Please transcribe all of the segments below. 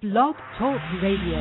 Blog Talk Radio.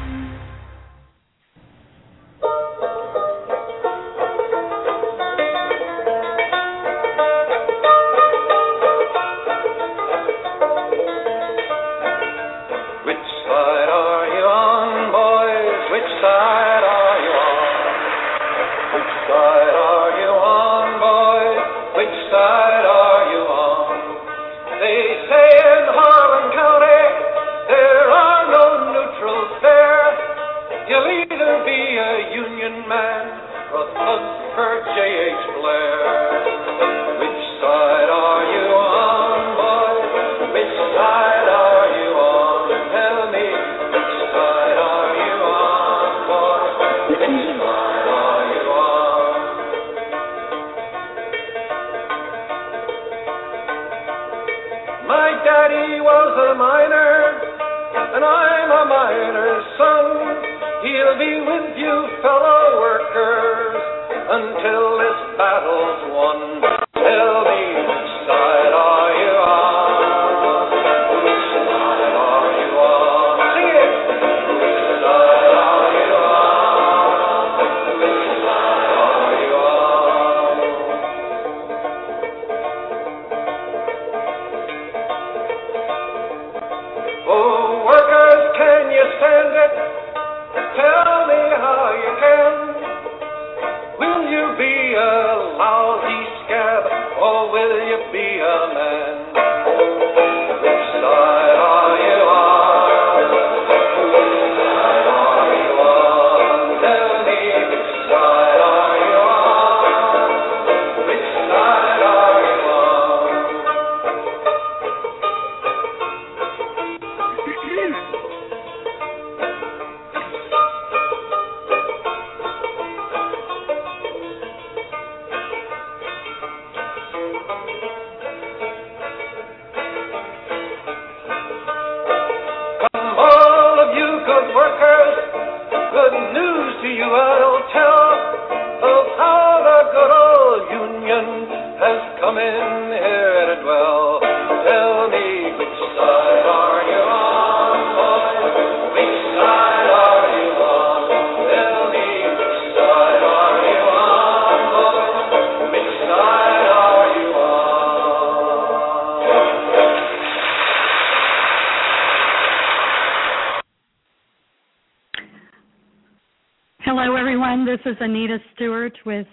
This is Anita Stewart with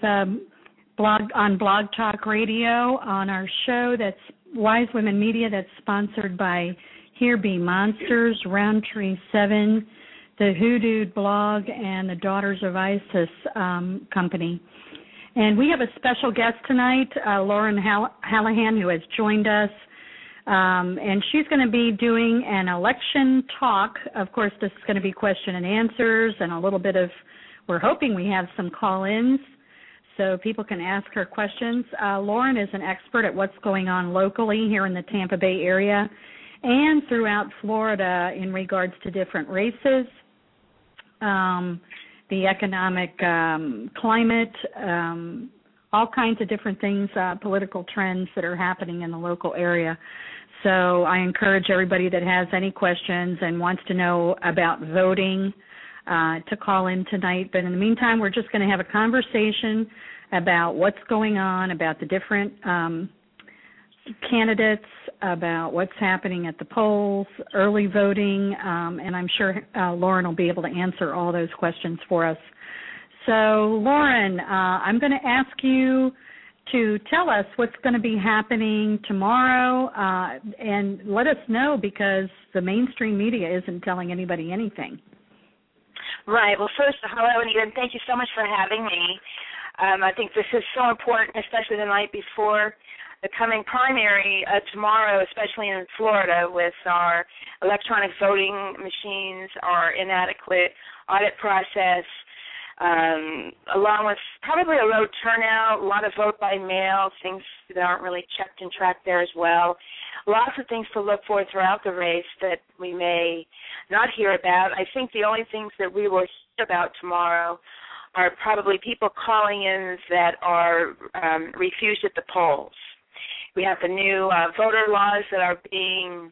Blog Talk Radio on our show that's Wise Women Media, that's sponsored by Here Be Monsters, Roundtree 7, the Hoodoo Blog, and the Daughters of Isis company. And we have a special guest tonight, Lauren Hallahan, who has joined us. And she's going to be doing an election talk. Of course, this is going to be question and answers and a little bit of, we're hoping we have some call-ins so people can ask her questions. Lauren is an expert at what's going on locally here in the Tampa Bay area and throughout Florida in regards to different races, the economic climate, all kinds of different things, political trends that are happening in the local area. So I encourage everybody that has any questions and wants to know about voting to call in tonight. But in the meantime, we're just going to have a conversation about what's going on, about the different candidates, about what's happening at the polls, early voting, and I'm sure Lauren will be able to answer all those questions for us. So, Lauren, I'm going to ask you to tell us what's going to be happening tomorrow and let us know, because the mainstream media isn't telling anybody anything. Right. Well, first, hello, Anita, and thank you so much for having me. I think this is so important, especially the night before the coming primary tomorrow, especially in Florida, with our electronic voting machines, our inadequate audit process, along with probably a low turnout, a lot of vote by mail, things that aren't really checked and tracked there as well. Lots of things to look for throughout the race that we may not hear about. I think the only things that we will hear about tomorrow are probably people calling in that are refused at the polls. We have the new voter laws that are being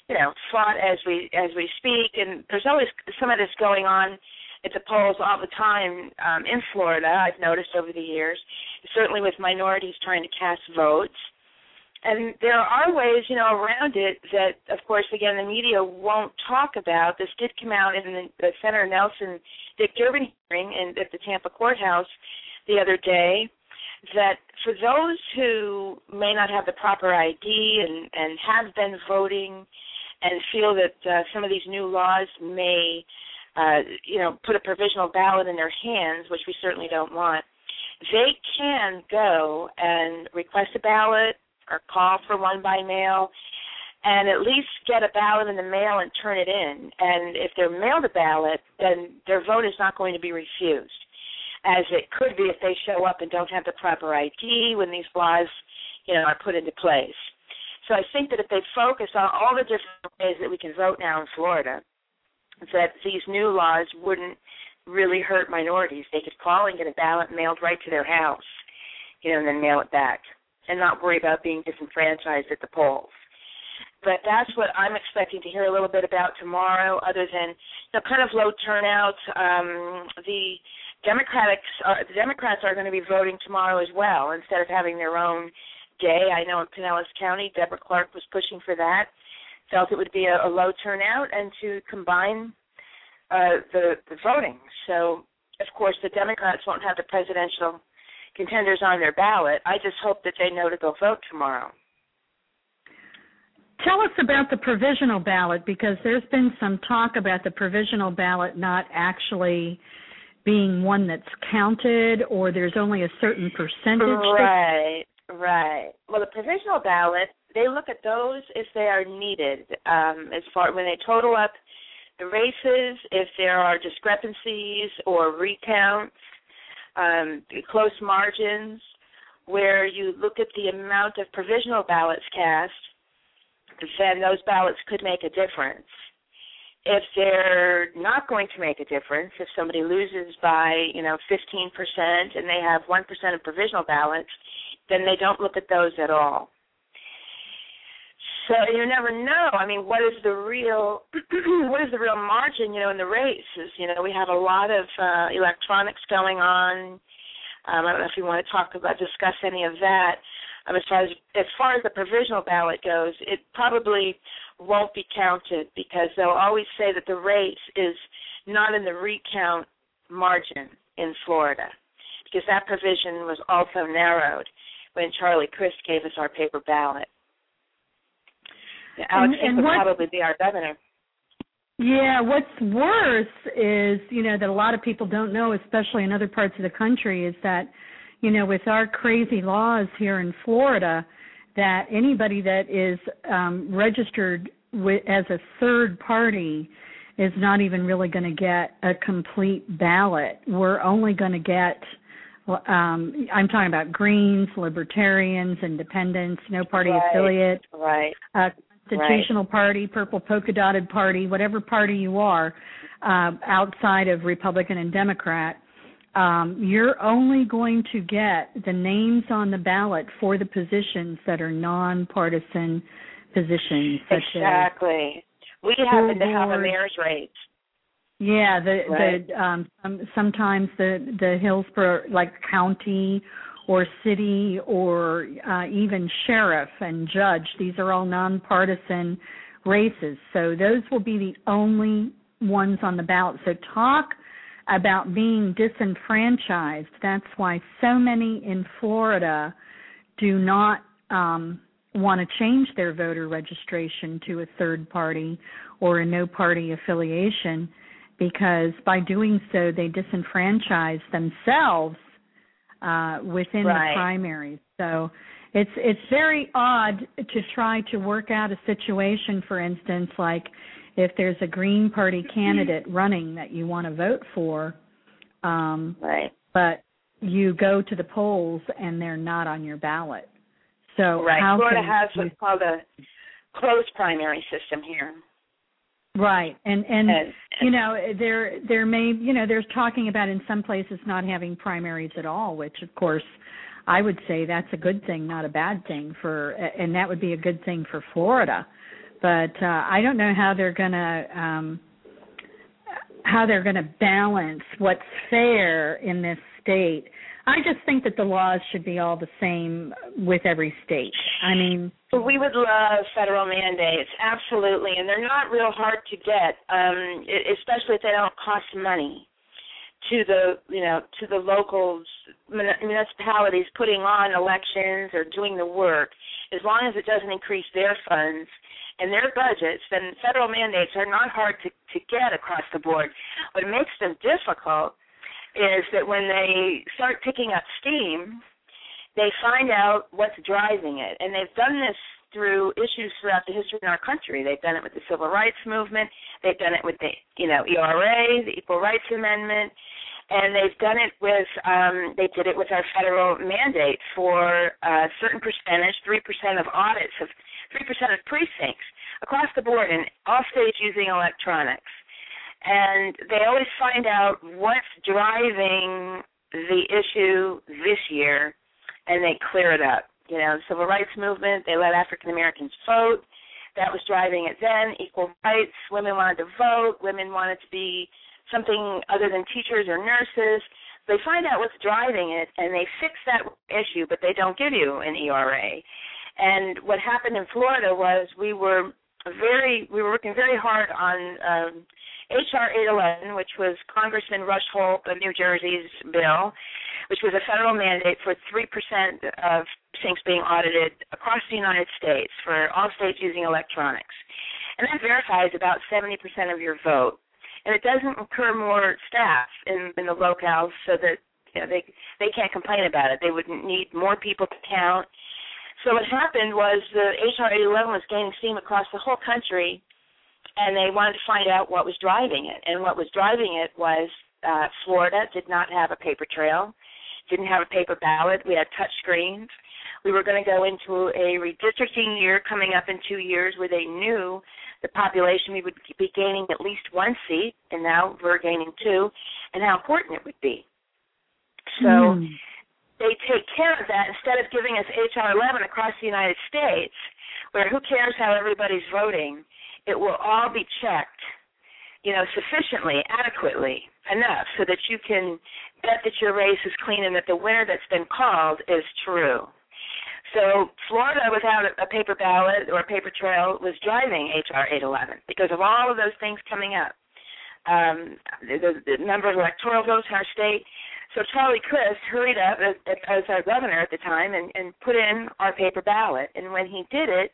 fought as we speak, and there's always some of this going on at the polls all the time in Florida. I've noticed over the years, certainly with minorities trying to cast votes. And there are ways, around it that, of course, again, the media won't talk about. This did come out in the Senator Nelson Dick Durbin hearing at the Tampa courthouse the other day, that for those who may not have the proper ID and have been voting and feel that some of these new laws may, put a provisional ballot in their hands, which we certainly don't want, they can go and request a ballot or call for one by mail and at least get a ballot in the mail and turn it in. And if they're mailed a ballot, then their vote is not going to be refused, as it could be if they show up and don't have the proper ID when these laws, are put into place. So I think that if they focus on all the different ways that we can vote now in Florida, that these new laws wouldn't really hurt minorities. They could call and get a ballot mailed right to their house, and then mail it back and not worry about being disenfranchised at the polls. But that's what I'm expecting to hear a little bit about tomorrow, other than kind of low turnout. The Democrats are going to be voting tomorrow as well, instead of having their own day. I know in Pinellas County, Deborah Clark was pushing for that, felt it would be a low turnout, and to combine the voting. So, of course, the Democrats won't have the presidential contenders on their ballot. I just hope that they know to go vote tomorrow. Tell us about the provisional ballot, because there's been some talk about the provisional ballot not actually being one that's counted, or there's only a certain percentage. Right. Well, the provisional ballot, they look at those if they are needed, as far when they total up the races, if there are discrepancies or recounts, close margins, where you look at the amount of provisional ballots cast, then those ballots could make a difference. If they're not going to make a difference, if somebody loses by, 15% and they have 1% of provisional ballots, then they don't look at those at all. So you never know. I mean, what is the real margin, in the races? We have a lot of electronics going on. I don't know if you want to discuss any of that. As far as the provisional ballot goes, it probably won't be counted, because they'll always say that the race is not in the recount margin in Florida, because that provision was also narrowed when Charlie Crist gave us our paper ballot. Alex Finke would probably be our governor. Yeah, what's worse is, that a lot of people don't know, especially in other parts of the country, is that, with our crazy laws here in Florida, that anybody that is registered as a third party is not even really going to get a complete ballot. We're only going to get, I'm talking about Greens, Libertarians, Independents, no party affiliate, Constitutional Party, Purple Polka Dotted Party, whatever party you are, outside of Republican and Democrat. You're only going to get the names on the ballot for the positions that are nonpartisan positions. Exactly. We happen to have a mayor's race. Yeah, sometimes the Hillsborough, like county or city or even sheriff and judge, these are all nonpartisan races. So those will be the only ones on the ballot. So talk about being disenfranchised. That's why so many in Florida do not want to change their voter registration to a third party or a no-party affiliation, because by doing so they disenfranchise themselves within the primaries. So it's very odd to try to work out a situation, for instance, like if there's a Green Party candidate running that you want to vote for, but you go to the polls and they're not on your ballot. So how Florida has what's called a closed primary system here. Right, and there may, there's talking about in some places not having primaries at all, which of course I would say that's a good thing, not a bad thing and that would be a good thing for Florida. but I don't know how they're going to balance what's fair in this state. I just think that the laws should be all the same with every state. I mean, we would love federal mandates, absolutely, and they're not real hard to get, especially if they don't cost money to the local municipalities putting on elections or doing the work. As long as it doesn't increase their funds and their budgets, then federal mandates are not hard to get across the board. What makes them difficult is that when they start picking up steam, they find out what's driving it. And they've done this through issues throughout the history of our country. They've done it with the Civil Rights Movement. They've done it with the ERA, the Equal Rights Amendment. And they've done it with, they did it with our federal mandate for a certain percentage, 3% of audits, of 3% of precincts across the board in all states using electronics. And they always find out what's driving the issue this year, and they clear it up. The Civil Rights Movement, they let African Americans vote. That was driving it then. Equal rights, women wanted to vote. Women wanted to be something other than teachers or nurses. They find out what's driving it, and they fix that issue, but they don't give you an ERA. And what happened in Florida was we were working very hard on H.R. 811, which was Congressman Rush Holt of New Jersey's bill, which was a federal mandate for 3% of things being audited across the United States for all states using electronics. And that verifies about 70% of your vote. And it doesn't incur more staff in the locales so that they can't complain about it. They would need more people to count. So what happened was the H.R. 811 was gaining steam across the whole country, and they wanted to find out what was driving it. And what was driving it was Florida did not have a paper trail, didn't have a paper ballot. We had touch screens. We were going to go into a redistricting year coming up in 2 years where they knew the population, we would be gaining at least one seat, and now we're gaining two, and how important it would be. So they take care of that instead of giving us H.R. 11 across the United States, where who cares how everybody's voting. It will all be checked, sufficiently, adequately, enough so that you can bet that your race is clean and that the winner that's been called is true. So Florida, without a paper ballot or a paper trail, was driving H.R. 811 because of all of those things coming up. The number of electoral votes in our state. So Charlie Crist hurried up as our governor at the time and put in our paper ballot. And when he did it,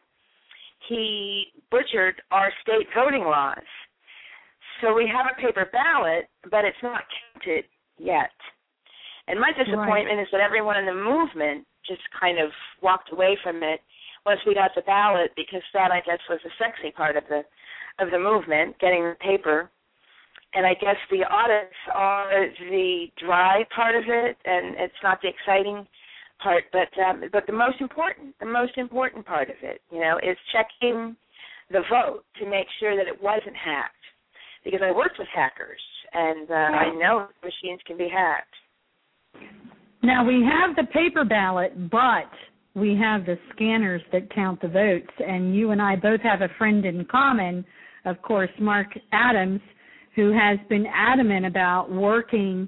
he butchered our state voting laws. So we have a paper ballot, but it's not counted yet. And my disappointment is that everyone in the movement just kind of walked away from it once we got the ballot, because that, I guess, was the sexy part of the movement, getting the paper. And I guess the audits are the dry part of it, and it's not the exciting part. But the most important part of it, is checking the vote to make sure that it wasn't hacked. Because I worked with hackers, and I know machines can be hacked. Now, we have the paper ballot, but we have the scanners that count the votes. And you and I both have a friend in common, of course, Mark Adams, who has been adamant about working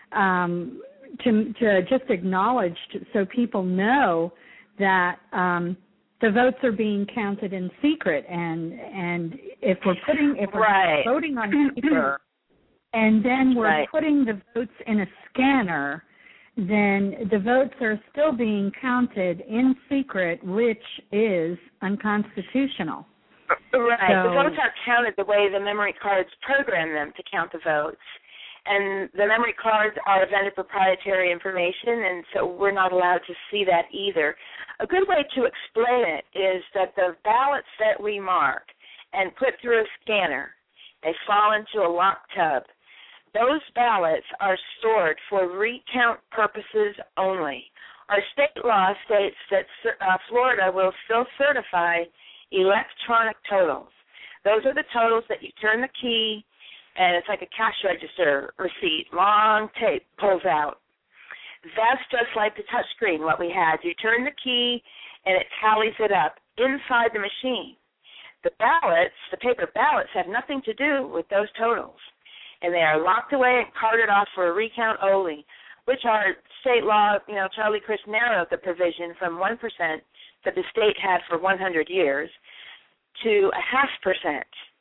to just acknowledge so people know that the votes are being counted in secret. And if we're voting on paper and then we're putting the votes in a scanner, then the votes are still being counted in secret, which is unconstitutional. Right. So, the votes are counted the way the memory cards program them to count the votes. And the memory cards are vendor proprietary information, and so we're not allowed to see that either. A good way to explain it is that the ballots that we mark and put through a scanner, they fall into a locked tub. Those ballots are stored for recount purposes only. Our state law states that Florida will still certify electronic totals. Those are the totals that you turn the key, and it's like a cash register receipt. Long tape pulls out. That's just like the touch screen, what we had. You turn the key, and it tallies it up inside the machine. the ballots, the paper ballots, have nothing to do with those totals, and they are locked away and carted off for a recount only, which our state law, Charlie Crist narrowed the provision from 1% that the state had for 100 years to 0.5%,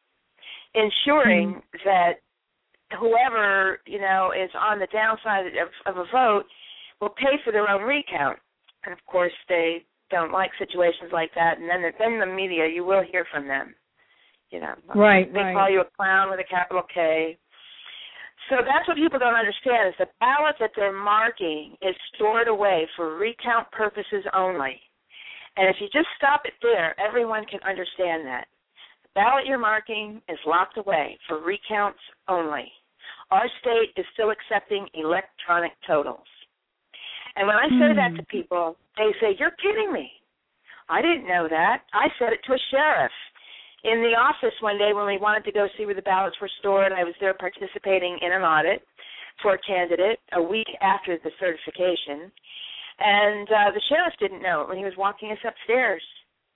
ensuring that whoever, is on the downside of a vote will pay for their own recount. And, of course, they don't like situations like that, and then the media, you will hear from them. Right. They call you a clown with a capital K. So that's what people don't understand, is the ballot that they're marking is stored away for recount purposes only. And if you just stop it there, everyone can understand that. The ballot you're marking is locked away for recounts only. Our state is still accepting electronic totals. And when I say that to people, they say, "You're kidding me. I didn't know that." I said it to a sheriff in the office one day when we wanted to go see where the ballots were stored. I was there participating in an audit for a candidate a week after the certification. And the sheriff didn't know it when he was walking us upstairs.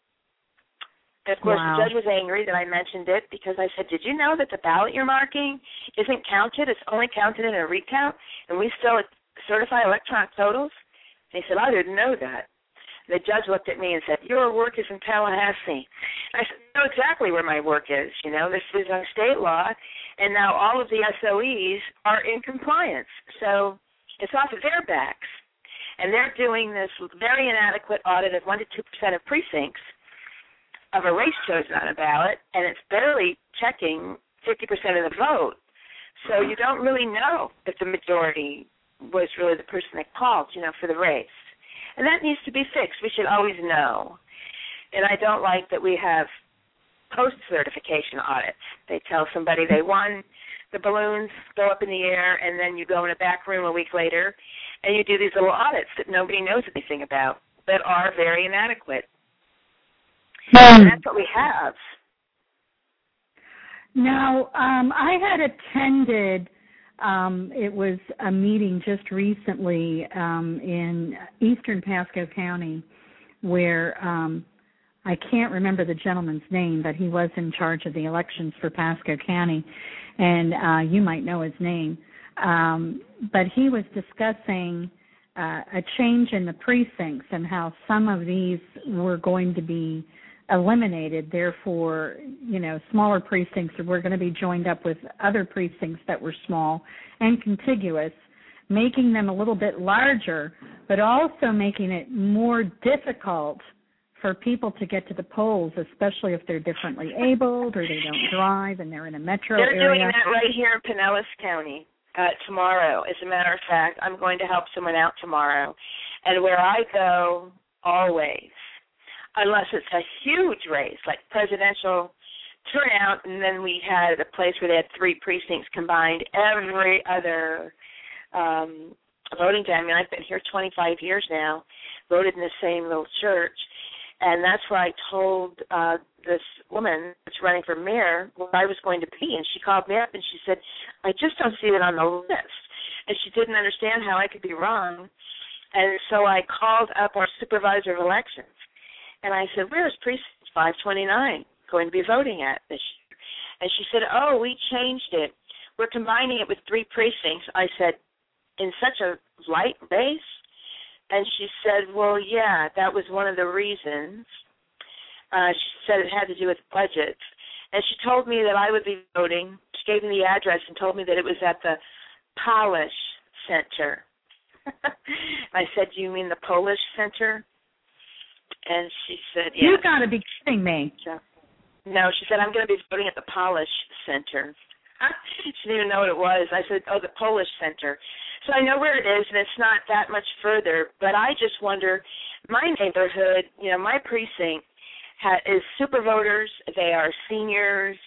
And, of course, the judge was angry that I mentioned it because I said, "Did you know that the ballot you're marking isn't counted? It's only counted in a recount, and we still certify electronic totals?" And he said, "I didn't know that." The judge looked at me and said, "Your work is in Tallahassee." I said, "I know exactly where my work is. This is on state law, and now all of the SOEs are in compliance. So it's off of their backs. And they're doing this very inadequate audit of 1% to 2% of precincts of a race chosen on a ballot, and it's barely checking 50% of the vote. So you don't really know if the majority was really the person that called, for the race. And that needs to be fixed. We should always know. And I don't like that we have post-certification audits. They tell somebody they won, the balloons go up in the air, and then you go in a back room a week later, and you do these little audits that nobody knows anything about that are very inadequate. And that's what we have. Now, I had attended, it was a meeting just recently in eastern Pasco County where I can't remember the gentleman's name, but he was in charge of the elections for Pasco County, and you might know his name. But he was discussing a change in the precincts and how some of these were going to be eliminated. Therefore, smaller precincts were going to be joined up with other precincts that were small and contiguous, making them a little bit larger, but also making it more difficult for people to get to the polls, especially if they're differently abled or they don't drive and they're in a metro area. They're doing that right here in Pinellas County tomorrow. As a matter of fact, I'm going to help someone out tomorrow. And where I go, always, unless it's a huge race, like presidential turnout, and then we had a place where they had 3 precincts combined, every other voting day. I mean, I've been here 25 years now, voted in the same little church, and that's where I told this woman that's running for mayor where I was going to be, and she called me up and she said, "I just don't see it on the list." And she didn't understand how I could be wrong, and so I called up our supervisor of elections, and I said, "Where's precinct 529 going to be voting at this year?" And she said, "Oh, we changed it. We're combining it with 3 precincts." I said, "In such a light race?" And she said, "Well, yeah, that was one of the reasons." She said it had to do with budgets. And she told me that I would be voting. She gave me the address and told me that it was at the Polish Center. I said, "Do you mean the Polish Center?" And she said, "Yeah." You've got to be kidding me. No, she said, "I'm going to be voting at the Polish Center." She didn't even know what it was. I said, "Oh, the Polish Center." So I know where it is, and it's not that much further. But I just wonder, my neighborhood, my precinct is super voters. They are seniors.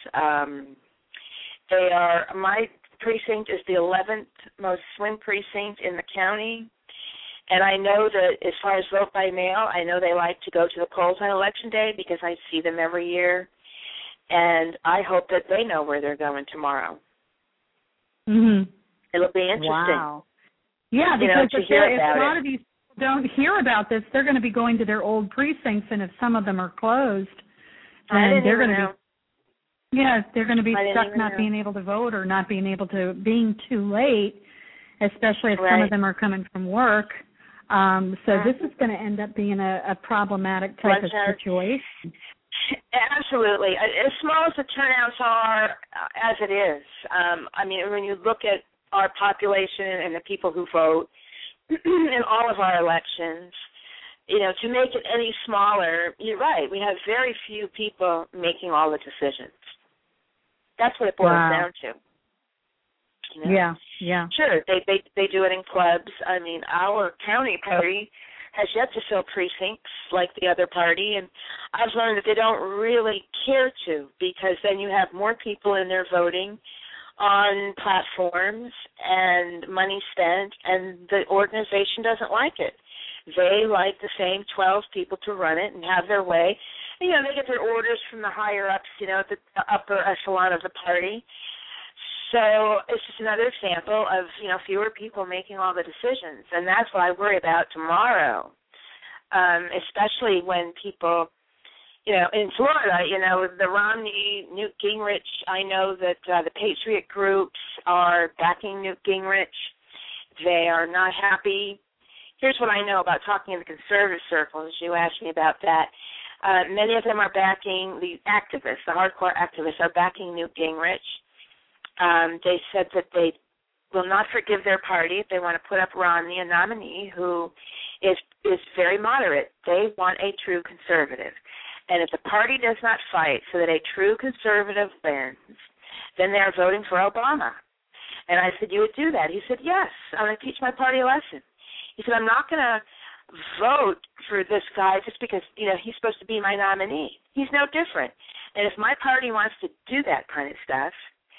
My precinct is the 11th most swing precinct in the county. And I know that as far as vote by mail, I know they like to go to the polls on Election Day because I see them every year. And I hope that they know where they're going tomorrow. Mm-hmm. It'll be interesting. Wow. Yeah, because if a lot of these people don't hear about this, they're going to be going to their old precincts, and if some of them are closed, And they're going to they're going to be stuck not know. being able to vote or not being able to, being too late, especially if some of them are coming from work. So this is going to end up being a problematic type of situation. Absolutely. As small as the turnouts are, as it is, I mean, when you look at our population and the people who vote in all of our elections, you know, to make it any smaller, you're right, we have very few people making all the decisions. That's what it boils down to. You know? Yeah. Sure, they do it in clubs. I mean, our county party has yet to fill precincts like the other party, and I've learned that they don't really care to, because then you have more people in there voting on platforms and money spent, and the organization doesn't like it. They like the same 12 people to run it and have their way. And, you know, they get their orders from the higher-ups, you know, the upper echelon of the party. So it's just another example of, you know, fewer people making all the decisions. And that's what I worry about tomorrow, especially when people, you know, in Florida, you know, the Romney, Newt Gingrich, I know that the Patriot groups are backing Newt Gingrich. They are not happy. Here's what I know about talking in the conservative circles. You asked me about that. Many of them are backing the activists, the hardcore activists are backing Newt Gingrich. They said that they will not forgive their party if they want to put up Romney, a nominee who is very moderate. They want a true conservative. And if the party does not fight so that a true conservative wins, then they are voting for Obama. And I said, you would do that? He said, yes, I'm going to teach my party a lesson. He said, I'm not going to vote for this guy just because, you know, he's supposed to be my nominee. He's no different. And if my party wants to do that kind of stuff,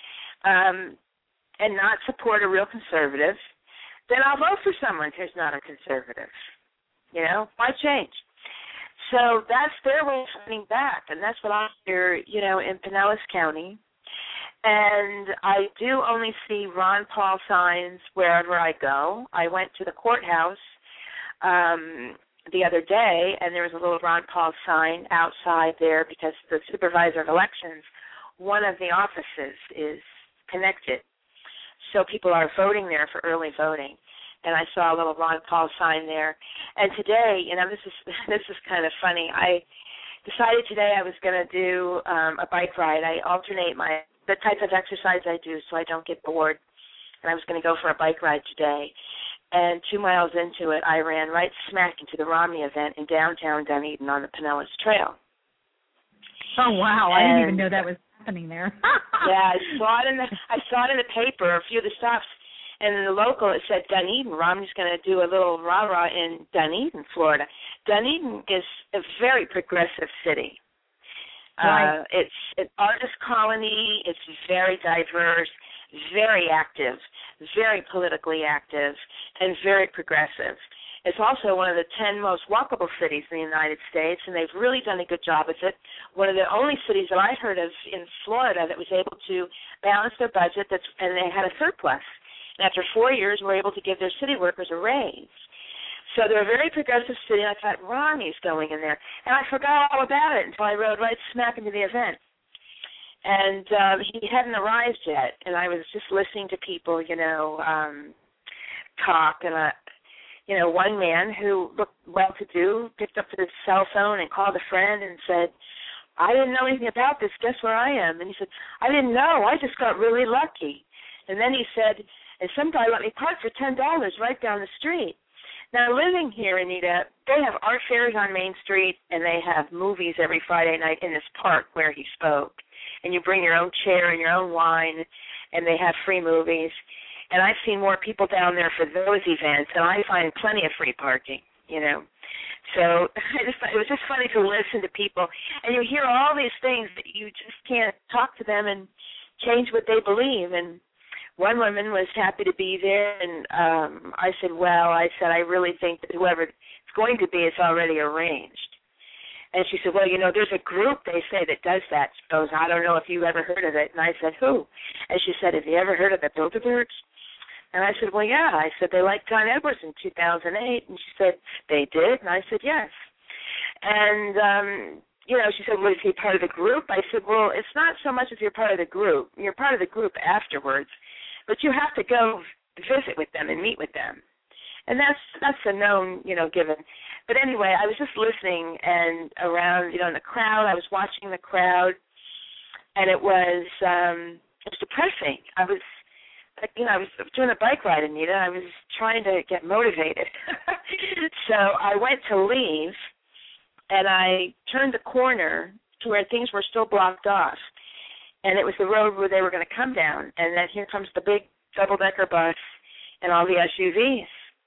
and not support a real conservative, then I'll vote for someone who's not a conservative. You know, why change? So that's their way of fighting back, and that's what I hear, you know, in Pinellas County. And I do only see Ron Paul signs wherever I go. I went to the courthouse the other day, and there was a little Ron Paul sign outside there because the supervisor of elections, one of the offices is connected. So people are voting there for early voting. And I saw a little Ron Paul sign there. And today, you know, this is kind of funny. I decided today I was going to do a bike ride. I alternate the type of exercise I do so I don't get bored. And I was going to go for a bike ride today. And 2 miles into it, I ran right smack into the Romney event in downtown Dunedin on the Pinellas Trail. Oh, wow. I didn't even know that was happening there. Yeah, I saw it in the paper, a few of the stops, and in the local it said Dunedin. Romney's going to do a little rah-rah in Dunedin, Florida. Dunedin is a very progressive city. Right. It's an artist colony. It's very diverse, very active, very politically active, and very progressive. It's also one of the 10 most walkable cities in the United States, and they've really done a good job with it. One of the only cities that I heard of in Florida that was able to balance their budget, and they had a surplus. And after 4 years, were able to give their city workers a raise. So they're a very progressive city, and I thought, Romney's going in there. And I forgot all about it until I rode right smack into the event. And he hadn't arrived yet, and I was just listening to people, you know, talk, and you know, one man who looked well-to-do picked up his cell phone and called a friend and said, I didn't know anything about this. Guess where I am? And he said, I didn't know. I just got really lucky. And then he said, and somebody let me park for $10 right down the street. Now, living here, Anita, they have art fairs on Main Street, and they have movies every Friday night in this park where he spoke. And you bring your own chair and your own wine, and they have free movies. And I've seen more people down there for those events, and I find plenty of free parking, you know. So it was just funny to listen to people. And you hear all these things that you just can't talk to them and change what they believe. And one woman was happy to be there, and I said, I really think that whoever it's going to be is already arranged. And she said, well, you know, there's a group, they say, that does that. She goes, I don't know if you've ever heard of it. And I said, who? And she said, have you ever heard of the Bilderbergs? And I said, well, yeah. I said, they liked John Edwards in 2008. And she said, they did? And I said, yes. And she said, well, is he part of the group? I said, well, it's not so much as you're part of the group. You're part of the group afterwards, but you have to go visit with them and meet with them. And that's a known, given. But anyway, I was just listening and around, in the crowd. I was watching the crowd, and it was depressing. I was doing a bike ride, Anita. I was trying to get motivated. So I went to leave, and I turned the corner to where things were still blocked off. And it was the road where they were going to come down. And then here comes the big double-decker bus and all the SUVs.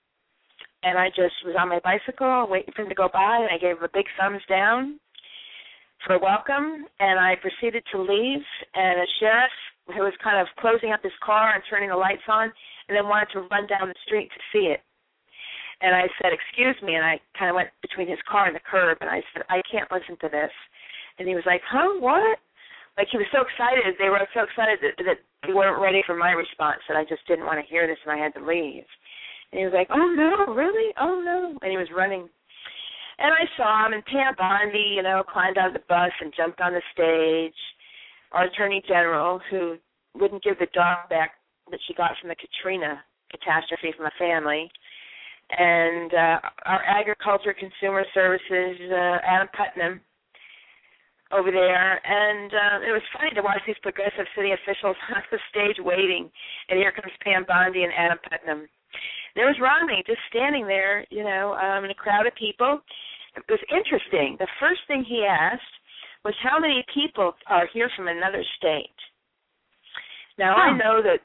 And I just was on my bicycle waiting for him to go by, and I gave him a big thumbs down for welcome, and I proceeded to leave. And a sheriff who was kind of closing up his car and turning the lights on, and then wanted to run down the street to see it. And I said, excuse me, and I kind of went between his car and the curb, and I said, I can't listen to this. And he was like, huh, what? Like, he was so excited. They were so excited that they weren't ready for my response, that I just didn't want to hear this, and I had to leave. And he was like, oh, no, really? Oh, no. And he was running. And I saw him, and Pam Bondi, climbed out of the bus and jumped on the stage. Our Attorney General, who wouldn't give the dog back that she got from the Katrina catastrophe from a family. And our Agriculture Consumer Services, Adam Putnam, over there. And it was funny to watch these progressive city officials on the stage waiting. And here comes Pam Bondi and Adam Putnam. There was Romney just standing there, in a crowd of people. It was interesting. The first thing he asked was how many people are here from another state. Now, I know that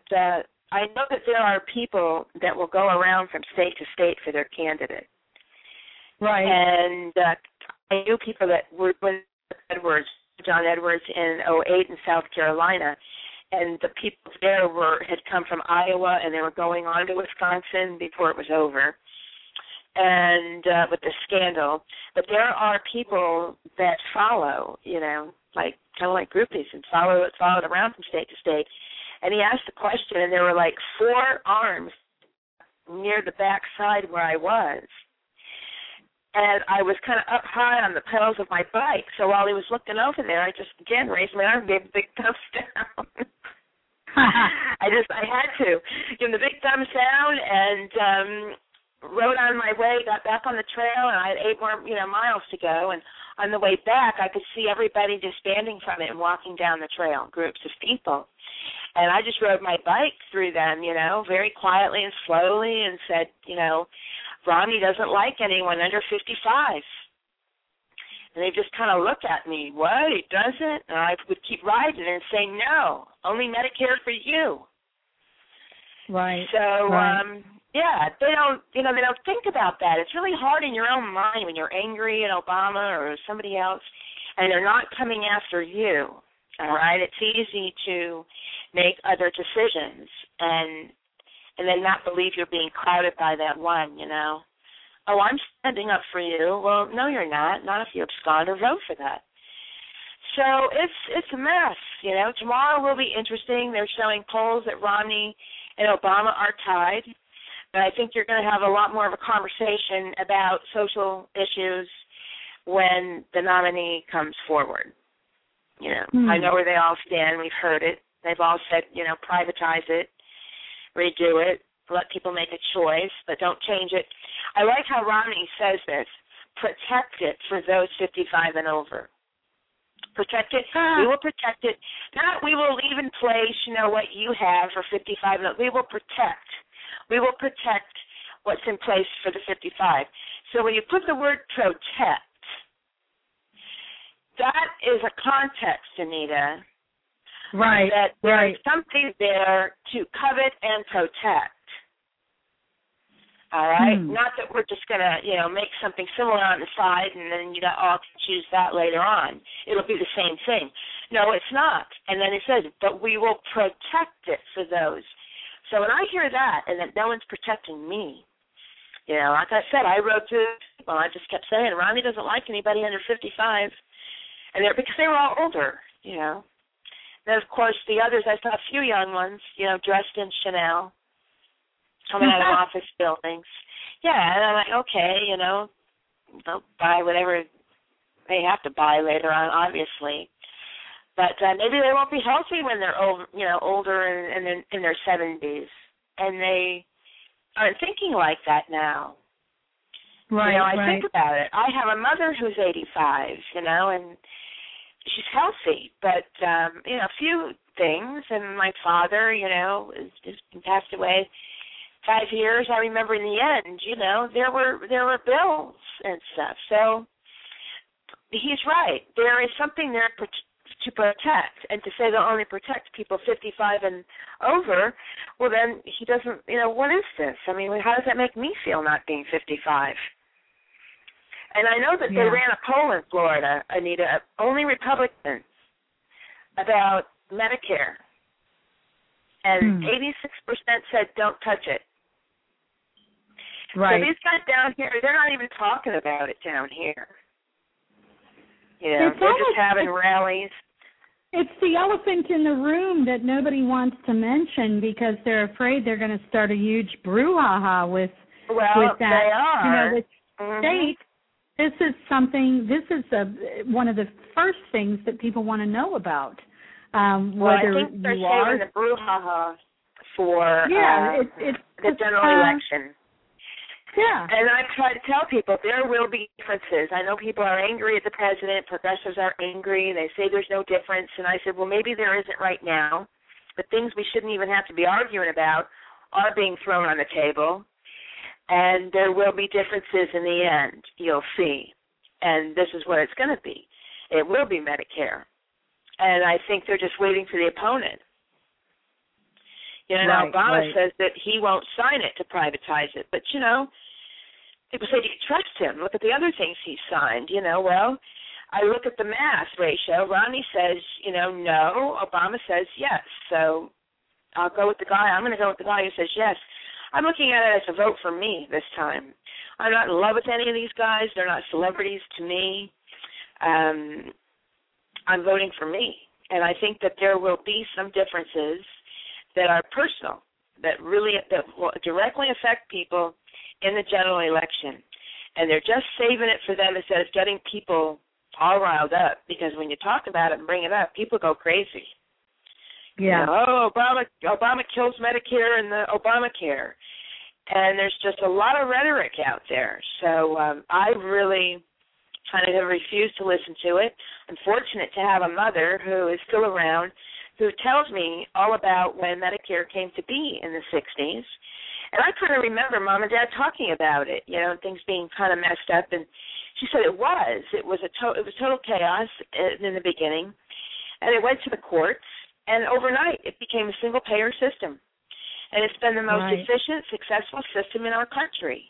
there are people that will go around from state to state for their candidate. Right. And I knew people that were with John Edwards in 2008 in South Carolina. And the people there had come from Iowa, and they were going on to Wisconsin before it was over, and with the scandal. But there are people that follow, kind of like groupies, and followed around from state to state. And he asked a question, and there were like 4 arms near the back side where I was. And I was kind of up high on the pedals of my bike, so while he was looking over there, I just, again, raised my arm and gave a big thumbs down. I had to give him the big thumbs down and rode on my way, got back on the trail, and I had 8 more, miles to go. And on the way back, I could see everybody disbanding from it and walking down the trail, groups of people. And I just rode my bike through them, very quietly and slowly, and said, Romney doesn't like anyone under 55. And they just kind of looked at me, what, he doesn't? And I would keep riding and say, no, only Medicare for you. Right. So, they don't think about that. It's really hard in your own mind when you're angry at Obama or somebody else, and they're not coming after you, all right? It's easy to make other decisions and then not believe you're being clouded by that one, Oh, I'm standing up for you. Well, no, you're not if you abscond or vote for that. So it's a mess, Tomorrow will be interesting. They're showing polls that Romney and Obama are tied. But I think you're going to have a lot more of a conversation about social issues when the nominee comes forward. I know where they all stand. We've heard it. They've all said, privatize it, redo it, let people make a choice, but don't change it. I like how Romney says this, protect it for those 55 and over. Protect it. We will protect it. Not we will leave in place, what you have for 55 and over. We will protect. We will protect what's in place for the 55. So when you put the word protect, that is a context, Anita. Right. That there's something there to covet and protect. All right? Not that we're just going to, make something similar on the side and then you all can choose that later on. It'll be the same thing. No, it's not. And then it says, but we will protect it for those. So when I hear that and that no one's protecting me, like I said, I wrote to people. I just kept saying, Romney doesn't like anybody under 55. And because they were all older, Then, of course, the others, I saw a few young ones, dressed in Chanel, coming out of office buildings. Yeah, and I'm like, okay, they'll buy whatever may have to buy later on, obviously. But maybe they won't be healthy when they're old, older and in their 70s, and they aren't thinking like that now. Right. I think about it. I have a mother who's 85, and she's healthy, but a few things. And my father, has passed away 5 years. I remember in the end, there were bills and stuff. So he's right. There is something there to protect, and to say they'll only protect people 55 and over, well, then he doesn't, what is this? I mean, how does that make me feel not being 55? And I know that they ran a poll in Florida, Anita, only Republicans, about Medicare. And 86% said don't touch it. Right. So these guys down here, they're not even talking about it down here. They're just having rallies. It's the elephant in the room that nobody wants to mention because they're afraid they're going to start a huge brouhaha with that. They are. The state. This is one of the first things that people want to know about. I think they're saving the brouhaha for the general election. Yeah. And I try to tell people there will be differences. I know people are angry at the president. Progressives are angry. They say there's no difference. And I said, well, maybe there isn't right now. But things we shouldn't even have to be arguing about are being thrown on the table. And there will be differences in the end, you'll see. And this is what it's going to be. It will be Medicare. And I think they're just waiting for the opponent. Obama says that he won't sign it to privatize it. But, people say, do you trust him? Look at the other things he signed. Well, I look at the mass ratio. Romney says, no. Obama says yes. So I'll go with the guy. I'm going to go with the guy who says yes. I'm looking at it as a vote for me this time. I'm not in love with any of these guys. They're not celebrities to me. I'm voting for me. And I think that there will be some differences that are personal, that will directly affect people in the general election. And they're just saving it for them instead of getting people all riled up. Because when you talk about it and bring it up, people go crazy. Yeah. Obama kills Medicare and the Obamacare. And there's just a lot of rhetoric out there. So I really kind of have refused to listen to it. I'm fortunate to have a mother who is still around who tells me all about when Medicare came to be in the 60s. And I kind of remember Mom and Dad talking about it, things being kind of messed up. And she said it was. It was total chaos in the beginning. And it went to the courts. And overnight, it became a single-payer system. And it's been the most efficient, successful system in our country.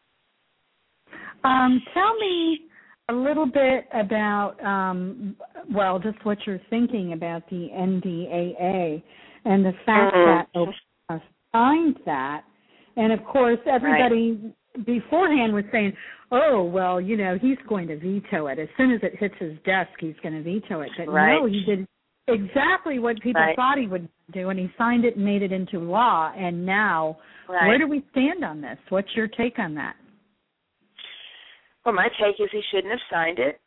Tell me a little bit about, just what you're thinking about the NDAA and the fact that Obama signed that. And, of course, everybody beforehand was saying, he's going to veto it. As soon as it hits his desk, he's going to veto it. But no, he did exactly what people thought he would do, and he signed it and made it into law. And now, where do we stand on this? What's your take on that? Well, my take is he shouldn't have signed it.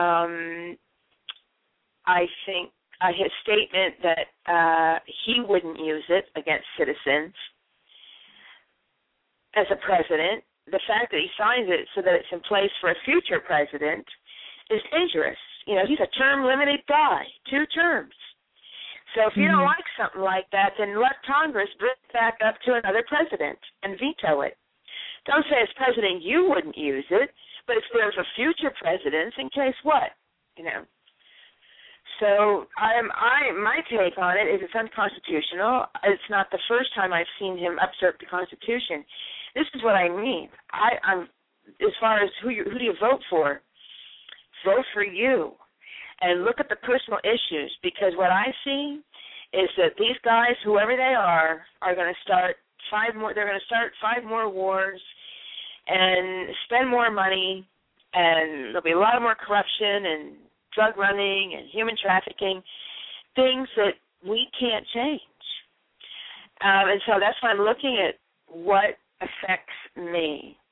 I think his statement that he wouldn't use it against citizens as a president, the fact that he signs it so that it's in place for a future president is dangerous. He's a term-limited guy, 2 terms. So if you don't like something like that, then let Congress bring it back up to another president and veto it. Don't say as president you wouldn't use it, but it's there for future presidents in case what, So my take on it is it's unconstitutional. It's not the first time I've seen him usurp the Constitution. This is what I mean. I'm as far as who do you vote for? Vote for you, and look at the personal issues. Because what I see is that these guys, whoever they are going to start 5 more. They're going to start 5 more wars and spend more money, and there'll be a lot more corruption and drug running and human trafficking, things that we can't change. And so that's why I'm looking at what affects me.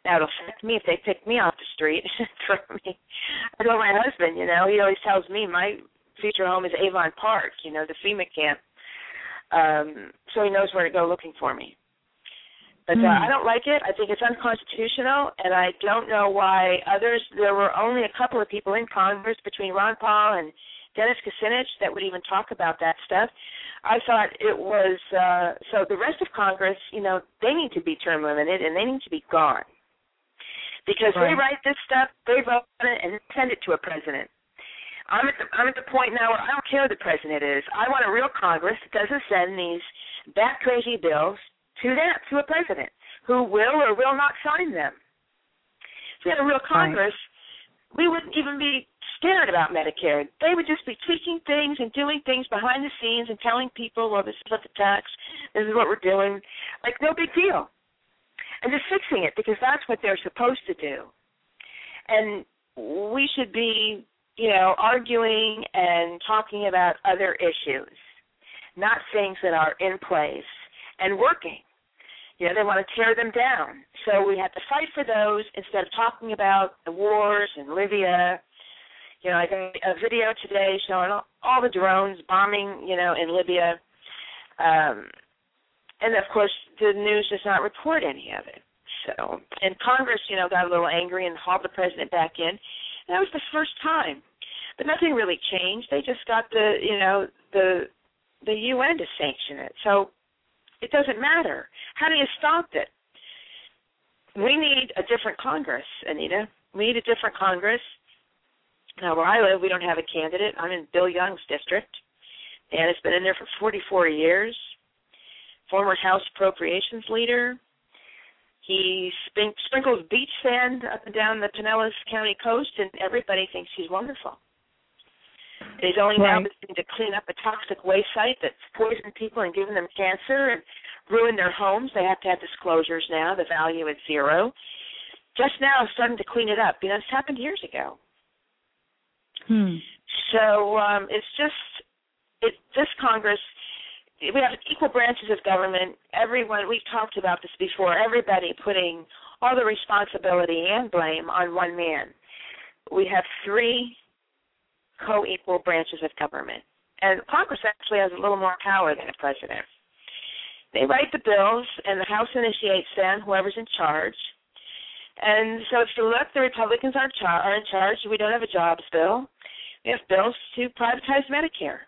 Now, it'll affect me if they pick me off the street. For me, I know my husband, he always tells me my future home is Avon Park, the FEMA camp. So he knows where to go looking for me. But I don't like it. I think it's unconstitutional, and I don't know why others. There were only a couple of people in Congress between Ron Paul and Dennis Kucinich that would even talk about that stuff. I thought it was, so the rest of Congress, they need to be term limited and they need to be gone. Because they write this stuff, they vote on it, and send it to a president. I'm at the point now where I don't care who the president is. I want a real Congress that doesn't send these bat crazy bills to a president who will or will not sign them. If we had a real Congress, we wouldn't even be scared about Medicare. They would just be tweaking things and doing things behind the scenes and telling people, well, this is what the tax, this is what we're doing. Like, no big deal. And just fixing it because that's what they're supposed to do. And we should be, arguing and talking about other issues, not things that are in place and working. They want to tear them down. So we have to fight for those instead of talking about the wars in Libya. I got a video today showing all the drones bombing, in Libya. And, of course, the news does not report any of it. So, and Congress, got a little angry and hauled the president back in. And that was the first time. But nothing really changed. They just got the UN to sanction it. So it doesn't matter. How do you stop it? We need a different Congress, Anita. We need a different Congress. Now, where I live, we don't have a candidate. I'm in Bill Young's district, and it's been in there for 44 years. Former House Appropriations leader. He sprinkles beach sand up and down the Pinellas County coast, and everybody thinks he's wonderful. He's only now beginning to clean up a toxic waste site that's poisoned people and given them cancer and ruined their homes. They have to have disclosures now. The value is zero. Just now, starting to clean it up. This happened years ago. So this Congress, we have equal branches of government. Everyone, we've talked about this before, everybody putting all the responsibility and blame on one man. We have three co-equal branches of government. And Congress actually has a little more power than the president. They write the bills, and the House initiates them, whoever's in charge. And so if you look, the Republicans are in charge. We don't have a jobs bill. We have bills to privatize Medicare.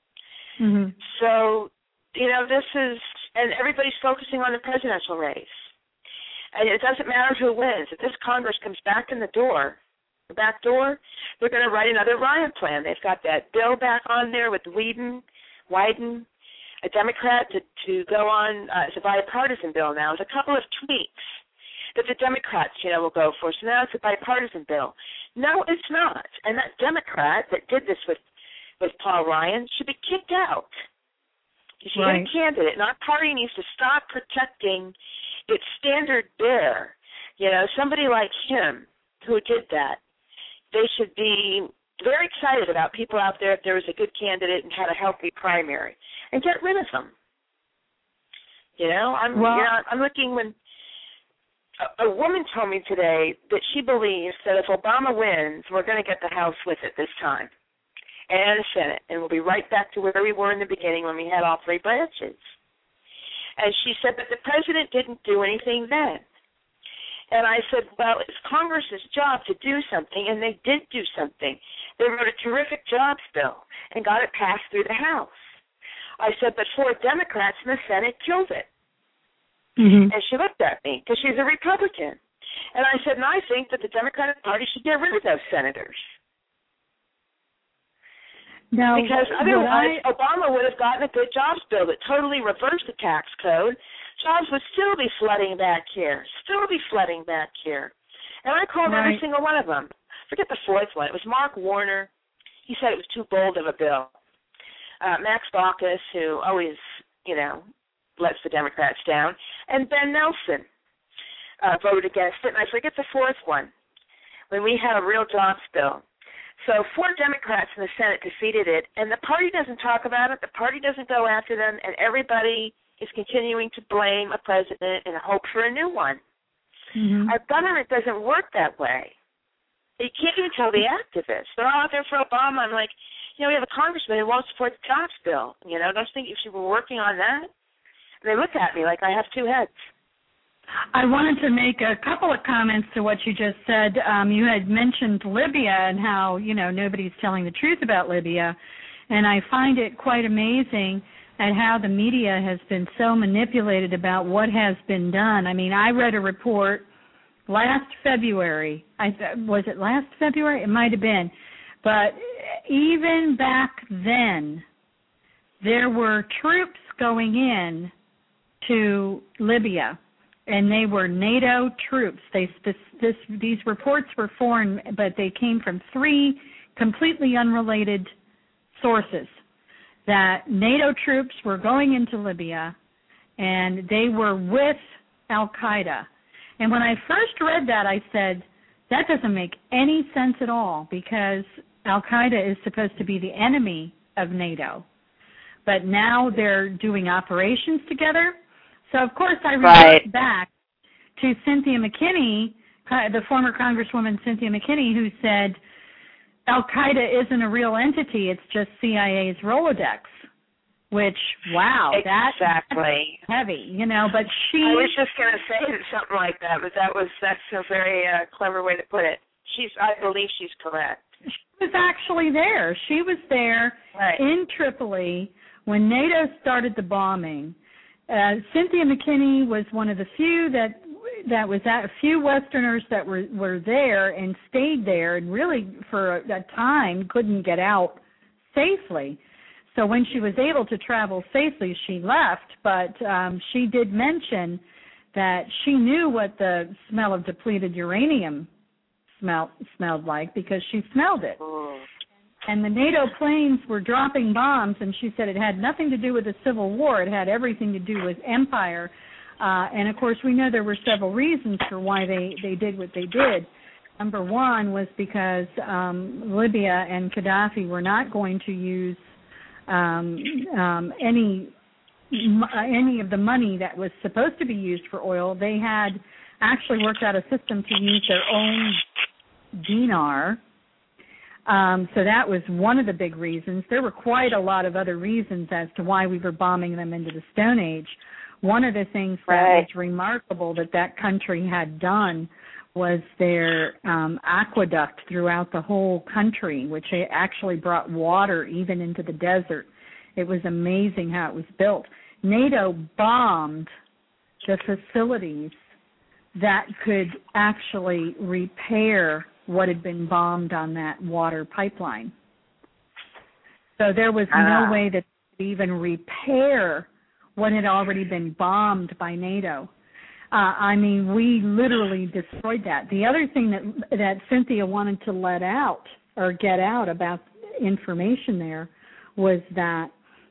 So, this is, and everybody's focusing on the presidential race. And it doesn't matter who wins. If this Congress comes back in the back door, they're going to write another Ryan plan. They've got that bill back on there with Wyden, a Democrat, to go on. It's a bipartisan bill now. There's a couple of tweaks that the Democrats, will go for. So now it's a bipartisan bill. No, it's not. And that Democrat that did this with Paul Ryan should be kicked out. You should get a candidate. And our party needs to stop protecting its standard bearer. Somebody like him who did that. They should be very excited about people out there if there was a good candidate and had a healthy primary, and get rid of them. I'm looking when a woman told me today that she believes that if Obama wins, we're going to get the House with it this time, and the Senate, and we'll be right back to where we were in the beginning when we had all three branches. And she said, but the president didn't do anything then. And I said, well, it's Congress's job to do something, and they did do something. They wrote a terrific jobs bill and got it passed through the House. I said, but 4 Democrats in the Senate killed it. And she looked at me because she's a Republican. And I said, and I think that the Democratic Party should get rid of those senators. Now, because otherwise, Obama would have gotten a good jobs bill that totally reversed the tax code. Jobs would still be flooding back here. And I called every single one of them. Forget the fourth one. It was Mark Warner. He said it was too bold of a bill. Max Baucus, who always, lets the Democrats down. And Ben Nelson voted against it. And I forget the fourth one, when we had a real jobs bill. So 4 Democrats in the Senate defeated it, and the party doesn't talk about it. The party doesn't go after them, and everybody is continuing to blame a president and hope for a new one. Our government doesn't work that way. You can't even tell the activists. They're all out there for Obama. I'm like, we have a congressman who won't support the jobs bill. Don't you think if you were working on that? And they look at me like I have two heads. I wanted to make a couple of comments to what you just said. You had mentioned Libya and how, nobody's telling the truth about Libya. And I find it quite amazing at how the media has been so manipulated about what has been done. I mean, I read a report last February. Was it last February? It might have been. But even back then, there were troops going in to Libya, and they were NATO troops. These reports were foreign, but they came from 3 completely unrelated sources, that NATO troops were going into Libya, and they were with Al-Qaeda. And when I first read that, I said, that doesn't make any sense at all, because Al-Qaeda is supposed to be the enemy of NATO. But now they're doing operations together. So, of course, I revert back to Cynthia McKinney, the former Congresswoman Cynthia McKinney, who said Al-Qaeda isn't a real entity, it's just CIA's Rolodex, which, wow, that's heavy, but she... I was just going to say something like that, but that's a very clever way to put it. I believe she's correct. She was actually there. She was there in Tripoli when NATO started the bombing. Cynthia McKinney was one of the few that was a few Westerners that were there and stayed there, and really for a time couldn't get out safely. So when she was able to travel safely, she left. But she did mention that she knew what the smell of depleted uranium smelled like, because she smelled it. And the NATO planes were dropping bombs, and she said it had nothing to do with the Civil War. It had everything to do with empire. And, of course, we know there were several reasons for why they did what they did. Number one was because Libya and Gaddafi were not going to use any of the money that was supposed to be used for oil. They had actually worked out a system to use their own dinar. So that was one of the big reasons. There were quite a lot of other reasons as to why we were bombing them into the Stone Age. One of the things that was remarkable that country had done was their aqueduct throughout the whole country, which actually brought water even into the desert. It was amazing how it was built. NATO bombed the facilities that could actually repair what had been bombed on that water pipeline. So there was no way that they could even repair what had already been bombed by NATO. I mean, we literally destroyed that. The other thing that Cynthia wanted to let out or get out about information there was that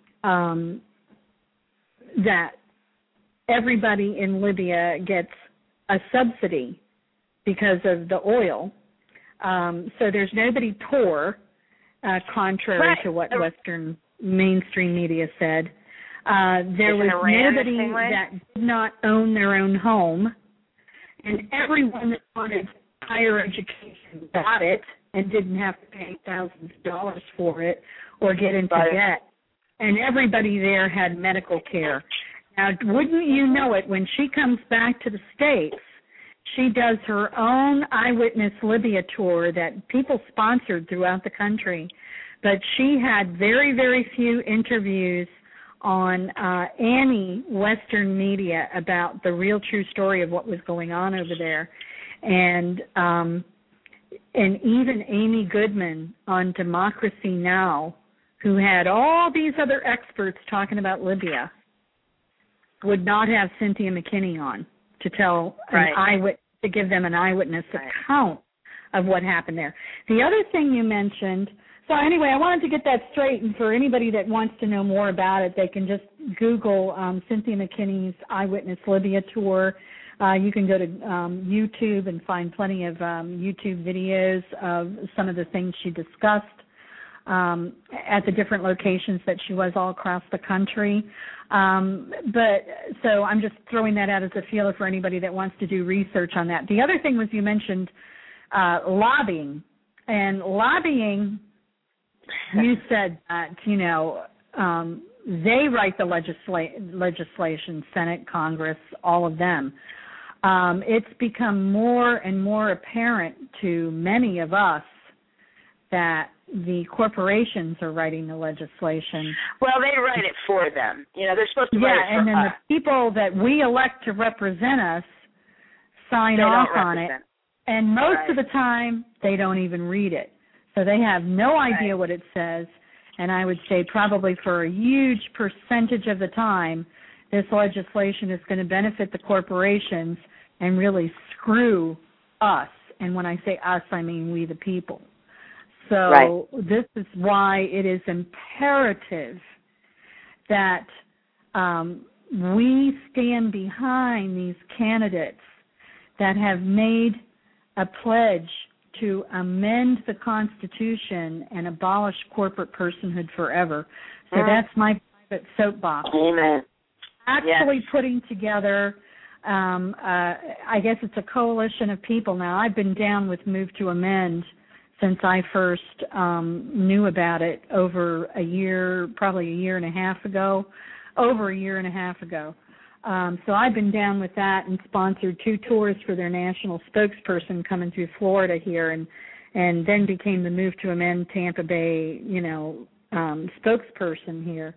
that everybody in Libya gets a subsidy because of the oil. So there's nobody poor, contrary to what Western mainstream media said. There was nobody that did not own their own home, and everyone that wanted higher education got it and didn't have to pay thousands of dollars for it or get into debt. And everybody there had medical care. Now, wouldn't you know it, when she comes back to the States, she does her own Eyewitness Libya tour that people sponsored throughout the country. But she had very, very few interviews on any Western media about the real true story of what was going on over there. And even Amy Goodman on Democracy Now!, who had all these other experts talking about Libya, would not have Cynthia McKinney on to tell to give them an eyewitness account of what happened there. The other thing you mentioned, so anyway, I wanted to get that straight, and for anybody that wants to know more about it, they can just Google Cynthia McKinney's Eyewitness Libya tour. You can go to YouTube and find plenty of YouTube videos of some of the things she discussed. at the different locations that she was all across the country. But so I'm just throwing that out as a feeler for anybody that wants to do research on that. The other thing was you mentioned lobbying. And lobbying, you said that, they write the legislation, Senate, Congress, all of them. It's become more and more apparent to many of us that the corporations are writing the legislation. Well, they write it for them. They're supposed to write it for us. Yeah, and then the people that we elect to represent us sign off on it. And most of the time, they don't even read it. So they have no idea what it says. And I would say probably for a huge percentage of the time, this legislation is going to benefit the corporations and really screw us. And when I say us, I mean we the people. So this is why it is imperative that we stand behind these candidates that have made a pledge to amend the Constitution and abolish corporate personhood forever. So that's my private soapbox. Amen. Actually putting together, I guess it's a coalition of people now. I've been down with Move to Amend since I first knew about it over a year, probably a year and a half ago, So I've been down with that and sponsored 2 tours for their national spokesperson coming through Florida here, and then became the Move to Amend Tampa Bay, spokesperson here.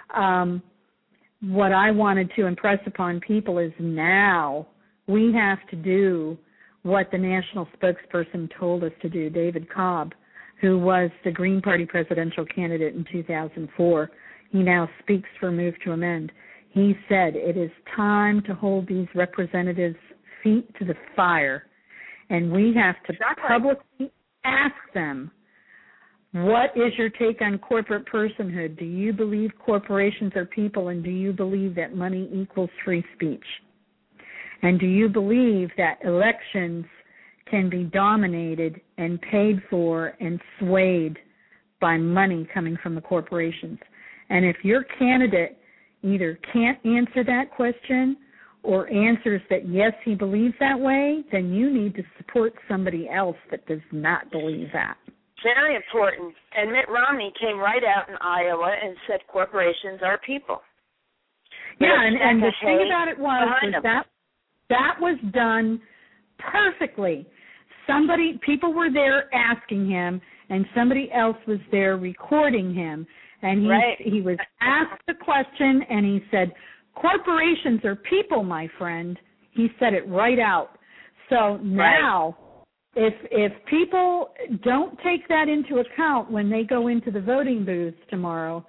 What I wanted to impress upon people is now we have to do what the national spokesperson told us to do, David Cobb, who was the Green Party presidential candidate in 2004. He now speaks for Move to Amend. He said it is time to hold these representatives' feet to the fire, and we have to publicly ask them, what is your take on corporate personhood? Do you believe corporations are people, and do you believe that money equals free speech? And do you believe that elections can be dominated and paid for and swayed by money coming from the corporations? And if your candidate either can't answer that question or answers that, yes, he believes that way, then you need to support somebody else that does not believe that. Very important. And Mitt Romney came right out in Iowa and said corporations are people. Yeah, and the thing about it was that was done perfectly. People were there asking him, and somebody else was there recording him. And he was asked the question, and he said, corporations are people, my friend. He said it right out. So now, if people don't take that into account when they go into the voting booths tomorrow,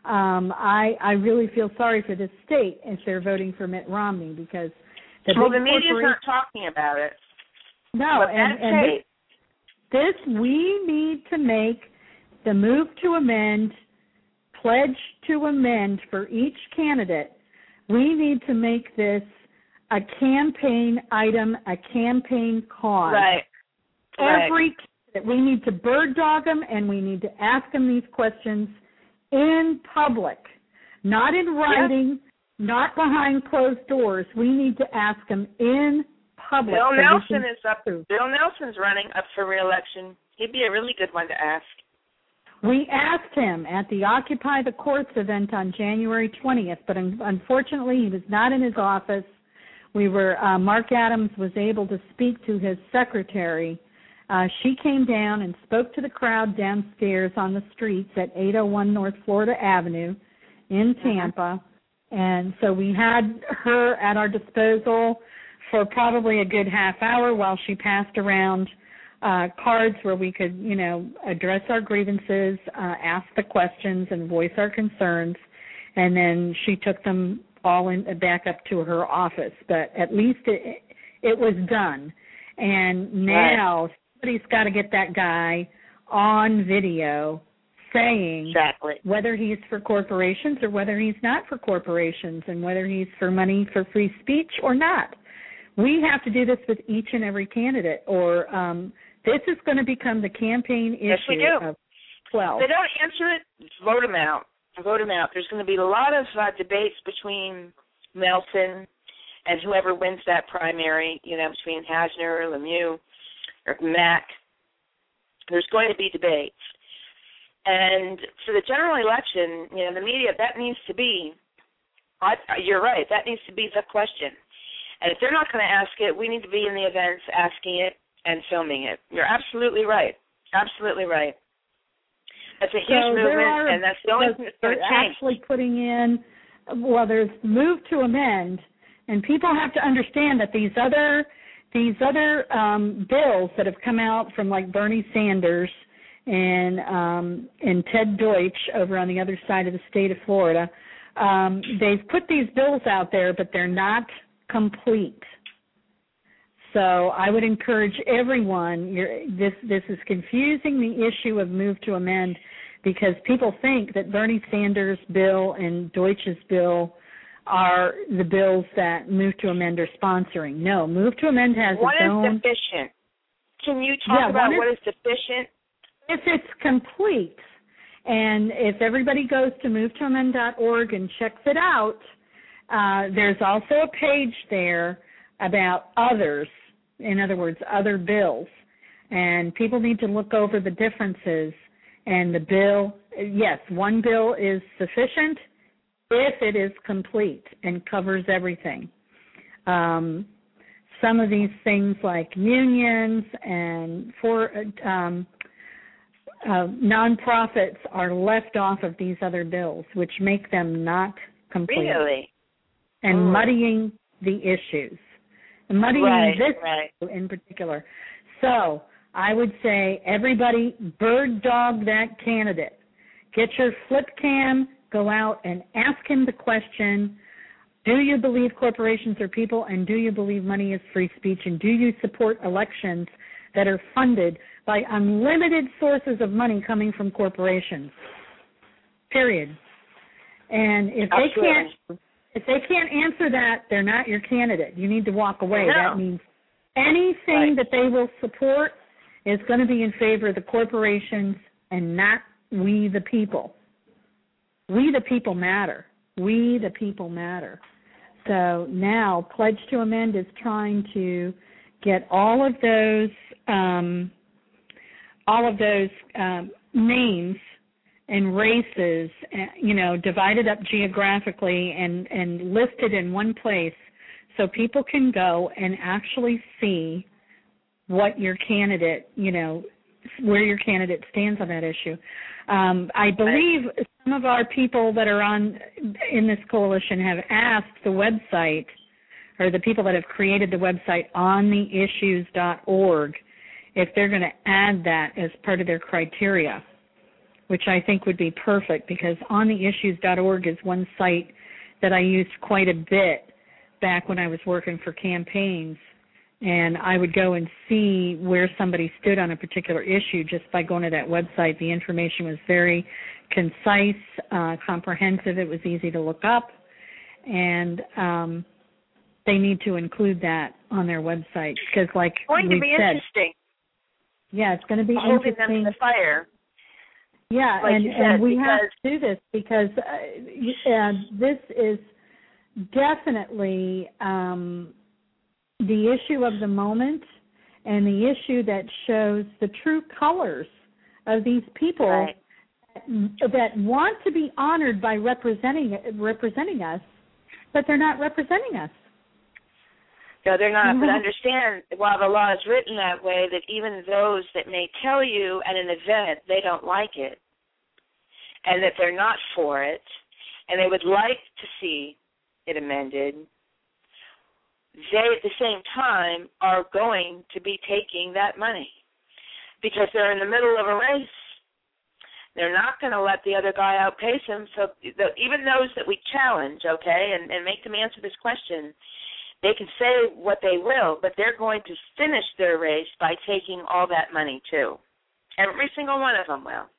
I really feel sorry for this state if they're voting for Mitt Romney, because the media's not talking about it. No, and we need to make the Move to Amend, pledge to amend for each candidate. We need to make this a campaign item, a campaign cause. Every candidate, we need to bird dog them, and we need to ask them these questions in public, not in writing, not behind closed doors. We need to ask them in public. Bill Nelson's running up for re-election. He'd be a really good one to ask. We asked him at the Occupy the Courts event on January 20th, but unfortunately he was not in his office. Mark Adams was able to speak to his secretary. She came down and spoke to the crowd downstairs on the streets at 801 North Florida Avenue in Tampa. And so we had her at our disposal for probably a good half hour while she passed around cards where we could, address our grievances, ask the questions, and voice our concerns. And then she took them all back up to her office. But at least it was done. And now somebody's got to get that guy on video saying whether he's for corporations or whether he's not for corporations, and whether he's for money for free speech or not. We have to do this with each and every candidate, or this is going to become the campaign issue of 12. If they don't answer it, vote them out. Vote them out. There's going to be a lot of debates between Nelson and whoever wins that primary, between Hasner or Lemieux or Mack. There's going to be debates. And for the general election, the media, that needs to be, you're right, that needs to be the question. And if they're not going to ask it, we need to be in the events asking it and filming it. You're absolutely right. Absolutely right. That's a huge movement, and that's the only thing that's going to change. Actually putting in, there's move to amend, and people have to understand that these other bills that have come out from like Bernie Sanders and Ted Deutsch over on the other side of the state of Florida, they've put these bills out there, but they're not complete. So I would encourage everyone, this is confusing the issue of move to amend, because people think that Bernie Sanders' bill and Deutsch's bill are the bills that move to amend are sponsoring. No, move to amend has its own. What is deficient? Can you talk about what is deficient? If it's complete, and if everybody goes to movetoamend.org and checks it out, there's also a page there about others, in other words, other bills. And people need to look over the differences. And the bill, yes, one bill is sufficient if it is complete and covers everything. Some of these things like unions and nonprofits are left off of these other bills, which make them not complete. Really? And muddying the issues. And muddying this in particular. So I would say everybody bird dog that candidate. Get your flip cam, go out and ask him the question, do you believe corporations are people, and do you believe money is free speech, and do you support elections that are funded by unlimited sources of money coming from corporations? Period. And if they can't answer that, they're not your candidate. You need to walk away. No. That means anything that they will support is going to be in favor of the corporations and not we the people. We the people matter. We the people matter. So now Pledge to Amend is trying to get all of those names and races, divided up geographically and listed in one place so people can go and actually see what your candidate, where your candidate stands on that issue. I believe some of our people that are in this coalition have asked the website, or the people that have created the website ontheissues.org, if they're going to add that as part of their criteria, which I think would be perfect, because ontheissues.org is one site that I used quite a bit back when I was working for campaigns. And I would go and see where somebody stood on a particular issue just by going to that website. The information was very concise, comprehensive. It was easy to look up. And they need to include that on their website. Because like it's going to be interesting. Yeah, it's going to be holding interesting. Them to the fire. Yeah, like and we have to do this because this is definitely the issue of the moment, and the issue that shows the true colors of these people that want to be honored by representing us, but they're not representing us. No, they're not. But understand, while the law is written that way, that even those that may tell you at an event they don't like it, and that they're not for it, and they would like to see it amended, they, at the same time, are going to be taking that money because they're in the middle of a race. They're not going to let the other guy outpace him. So even those that we challenge, and make them answer this question, they can say what they will, but they're going to finish their race by taking all that money, too. Every single one of them will.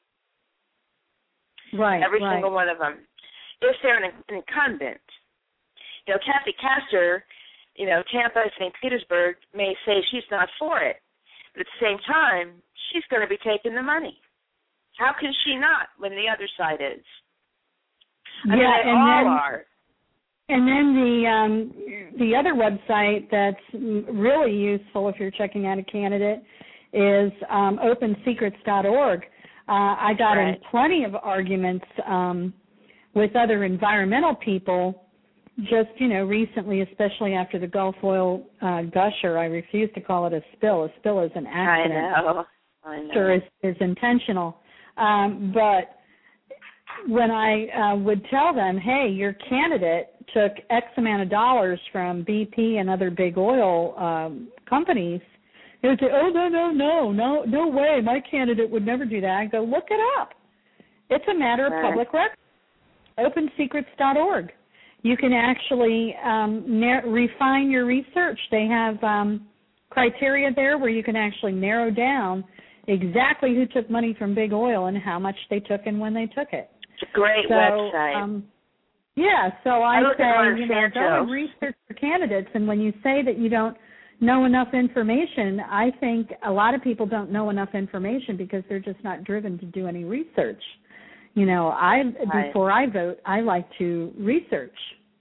Right. Every single one of them. If they're an incumbent. Kathy Castor, Tampa, St. Petersburg, may say she's not for it. But at the same time, she's going to be taking the money. How can she not when the other side is? I mean, they all are. And then the other website that's really useful if you're checking out a candidate is opensecrets.org. I got in plenty of arguments with other environmental people just, recently, especially after the Gulf oil gusher. I refuse to call it a spill. A spill is an accident. I know. Sure, is intentional. But when I would tell them, hey, your candidate took X amount of dollars from BP and other big oil companies, they would say, oh, no way, my candidate would never do that. I go, look it up. It's a matter of public record. OpenSecrets.org. You can actually refine your research. They have criteria there where you can actually narrow down exactly who took money from big oil and how much they took and when they took it. It's a great website. So I say, go and research for candidates. And when you say that you don't know enough information, I think a lot of people don't know enough information because they're just not driven to do any research. Before I vote, I like to research.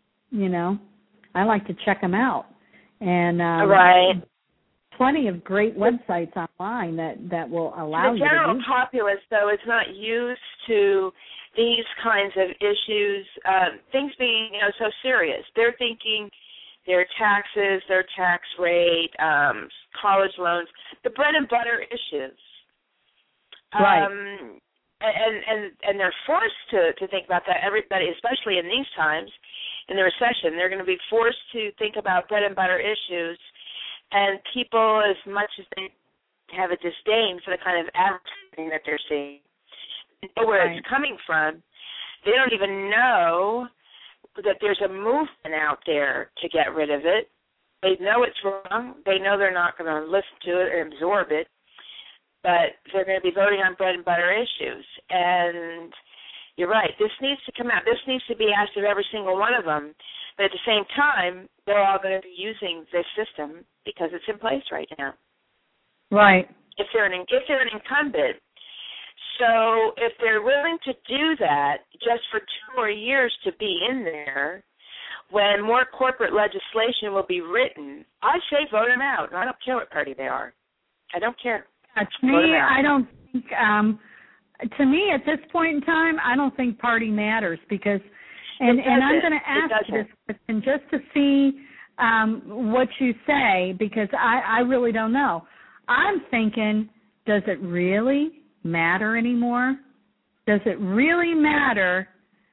I like to check them out. And plenty of great websites online that will allow you to do. The general populace, though, is not used to these kinds of issues, things being so serious. They're thinking their taxes, their tax rate, college loans, the bread and butter issues. Right. And they're forced to think about that. Everybody, especially in these times, in the recession, they're going to be forced to think about bread and butter issues. And people, as much as they have a disdain for the kind of advertising that they're seeing, know where it's coming from, they don't even know that there's a movement out there to get rid of it. They know it's wrong. They know they're not going to listen to it or absorb it, but they're going to be voting on bread and butter issues. And you're right. This needs to come out. This needs to be asked of every single one of them. But at the same time, they're all going to be using this system because it's in place right now. Right. If they're an incumbent. So if they're willing to do that just for 2 more years to be in there, when more corporate legislation will be written, I say vote them out. I don't care what party they are. I don't care. To me, I don't think, to me at this point in time, I don't think party matters because, and I'm going to ask you this question just to see what you say because I really don't know. I'm thinking, does it really matter anymore? Does it really matter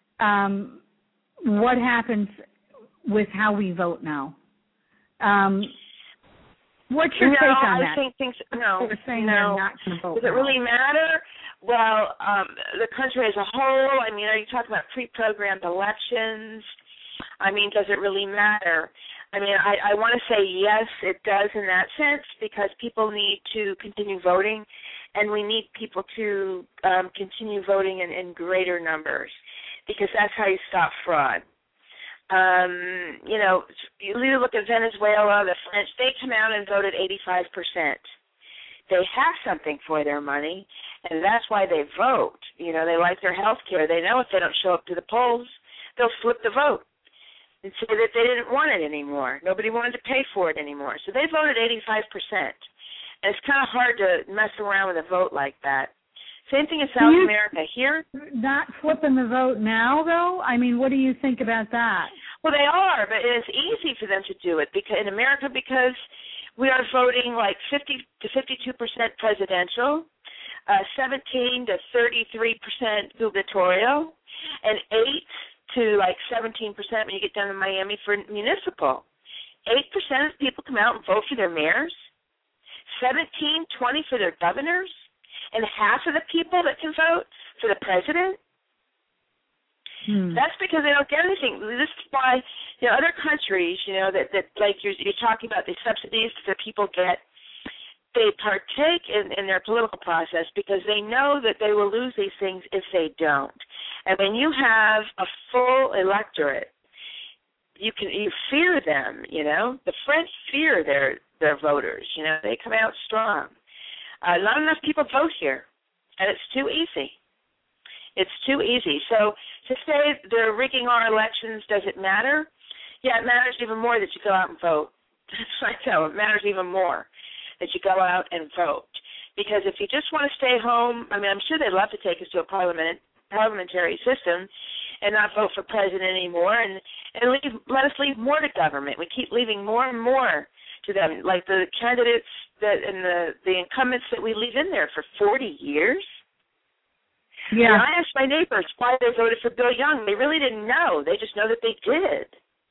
what happens with how we vote now? What's your take on that? I think things, no. We're saying they're not going to vote. Does it really matter? Well, the country as a whole, I mean, are you talking about pre-programmed elections? I mean, does it really matter? I mean, I want to say yes, it does in that sense because people need to continue voting, and we need people to continue voting in greater numbers because that's how you stop fraud. You look at Venezuela, the French, they come out and voted 85%. They have something for their money, and that's why they vote. They like their health care. They know if they don't show up to the polls, they'll flip the vote and say that they didn't want it anymore. Nobody wanted to pay for it anymore. So they voted 85%. And it's kind of hard to mess around with a vote like that. Same thing in South America. Here, not flipping the vote now, though? I mean, what do you think about that? Well, they are, but it's easy for them to do it in America because we are voting like 50 to 52% presidential, 17 to 33% gubernatorial, and 8 to like 17% when you get down to Miami for municipal. 8% of people come out and vote for their mayors, 17, 20 for their governors, and half of the people that can vote for the president. That's because they don't get anything. This is why other countries, that like you're talking about the subsidies that people get, they partake in their political process because they know that they will lose these things if they don't. And when you have a full electorate, you fear them. The French fear their voters. They come out strong. Not enough people vote here. and it's too easy. It's too easy. So to say they're rigging our elections, does it matter? Yeah, it matters even more that you go out and vote. That's what I tell them. It matters even more that you go out and vote. Because if you just want to stay home, I mean, I'm sure they'd love to take us to a parliamentary system and not vote for president anymore, and let us leave more to government. We keep leaving more and more to them, like the candidates and the incumbents that we leave in there for 40 years. Yeah. And I asked my neighbors why they voted for Bill Young. They really didn't know. They just know that they did.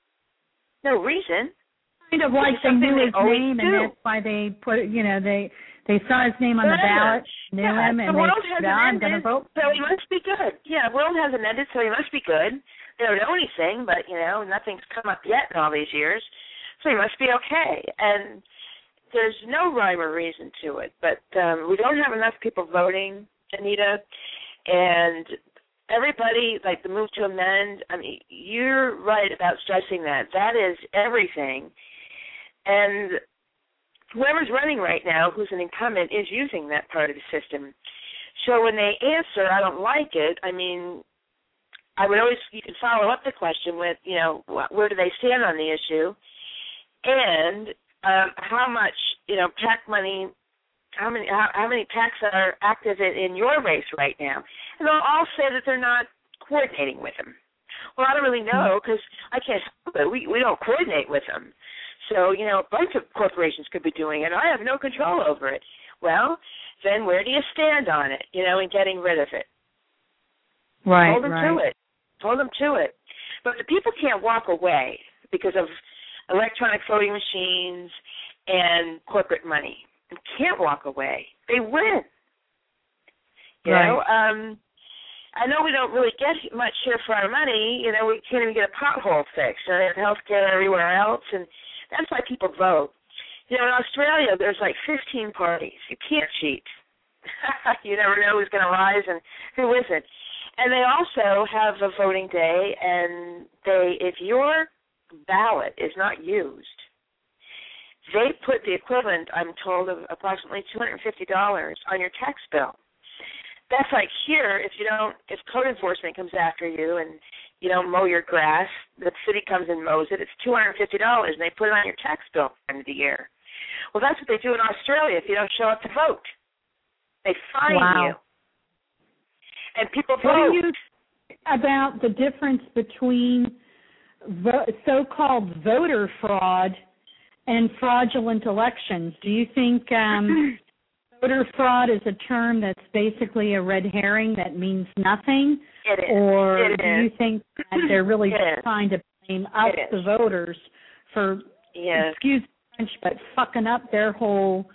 No reason. Kind of like they knew his name, and that's why they put it, they saw his name on the ballot, knew him, and they said, I'm going to vote. So he must be good. Yeah, the world hasn't ended, so he must be good. They don't know anything, but, nothing's come up yet in all these years, so he must be okay. And there's no rhyme or reason to it, but we don't have enough people voting, Anita, and everybody, like the move to amend, I mean, you're right about stressing that. That is everything. And whoever's running right now, who's an incumbent, is using that part of the system. So when they answer, I don't like it, I mean, you can follow up the question with, where do they stand on the issue? And how much, PAC money, how many PACs are active in your race right now? And they'll all say that they're not coordinating with them. Well, I don't really know because I can't help it. We don't coordinate with them. So, a bunch of corporations could be doing it. I have no control over it. Well, then where do you stand on it, in getting rid of it? Right, Hold them to it. Hold them to it. But the people can't walk away because of electronic voting machines and corporate money. They can't walk away. They win. You know, I know we don't really get much here for our money. We can't even get a pothole fixed. There's health care everywhere else, and that's why people vote. In Australia, there's like 15 parties. You can't cheat. You never know who's going to rise and who isn't. And they also have a voting day, and if your ballot is not used, they put the equivalent, I'm told, of approximately $250 on your tax bill. That's like here, if code enforcement comes after you and you don't mow your grass, the city comes and mows it, it's $250, and they put it on your tax bill at the end of the year. Well, that's what they do in Australia if you don't show up to vote. They fine you. And people vote. What do you think about the difference between so-called voter fraud and fraudulent elections? Do you think voter fraud is a term that's basically a red herring that means nothing? It is. Or do you think that they're really trying to blame us, the voters, for, excuse the French, but fucking up their whole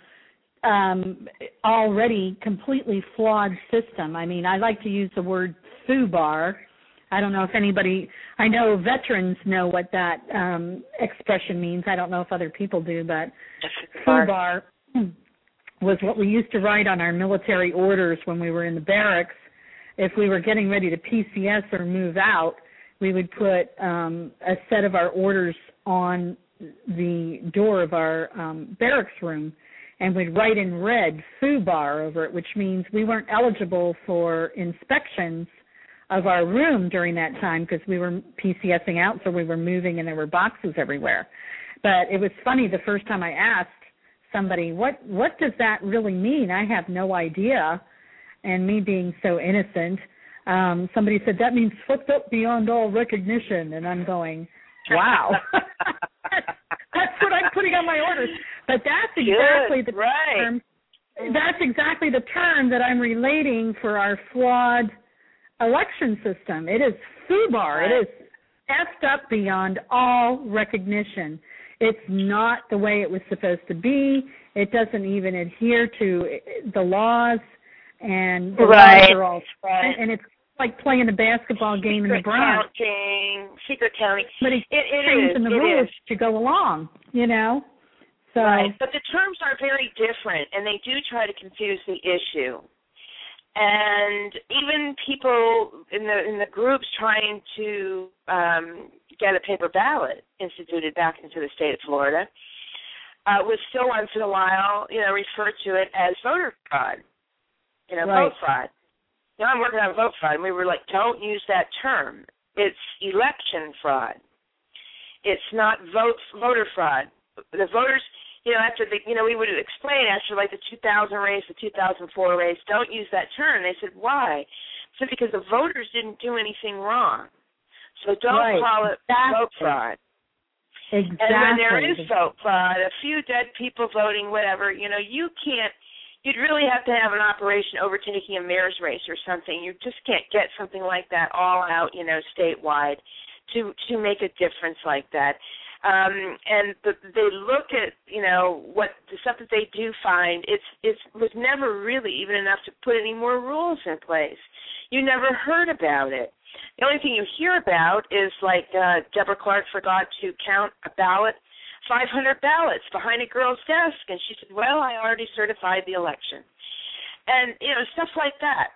already completely flawed system? I mean, I like to use the word FUBAR. I don't know if I know veterans know what that expression means. I don't know if other people do, but FUBAR was what we used to write on our military orders when we were in the barracks. If we were getting ready to PCS or move out, we would put a set of our orders on the door of our barracks room, and we'd write in red FUBAR over it, which means we weren't eligible for inspections of our room during that time because we were PCSing out, so we were moving and there were boxes everywhere. But it was funny the first time I asked somebody, what does that really mean? I have no idea. And me being so innocent, somebody said, that means fucked up beyond all recognition. And I'm going, wow. That's what I'm putting on my orders. But that's exactly the term. That's exactly the term that I'm relating for our flawed election system. It is FUBAR. It is effed up beyond all recognition. It's not the way it was supposed to be. It doesn't even adhere to the laws, and the laws are all spread. And it's like playing a basketball game in the Bronx. Secret counting. But it's changing the rules to go along, So, right, but the terms are very different, and they do try to confuse the issue. And even people in the groups trying to get a paper ballot instituted back into the state of Florida would still once in a while, refer to it as voter fraud. vote fraud. I'm working on vote fraud, and we were like, don't use that term. It's election fraud. It's not voter fraud. The voters, after we would explain after like the 2000 race, the 2004 race, don't use that term. They said, why? So because the voters didn't do anything wrong. So don't call it vote fraud. Exactly. And when there is vote fraud, a few dead people voting, whatever, you can't, you'd really have to have an operation overtaking a mayor's race or something. You just can't get something like that all out, statewide to make a difference like that. And they look at, what the stuff that they do find, it was never really even enough to put any more rules in place. You never heard about it. The only thing you hear about is like Deborah Clark forgot to count a ballot, 500 ballots behind a girl's desk, and she said, well, I already certified the election. And, stuff like that.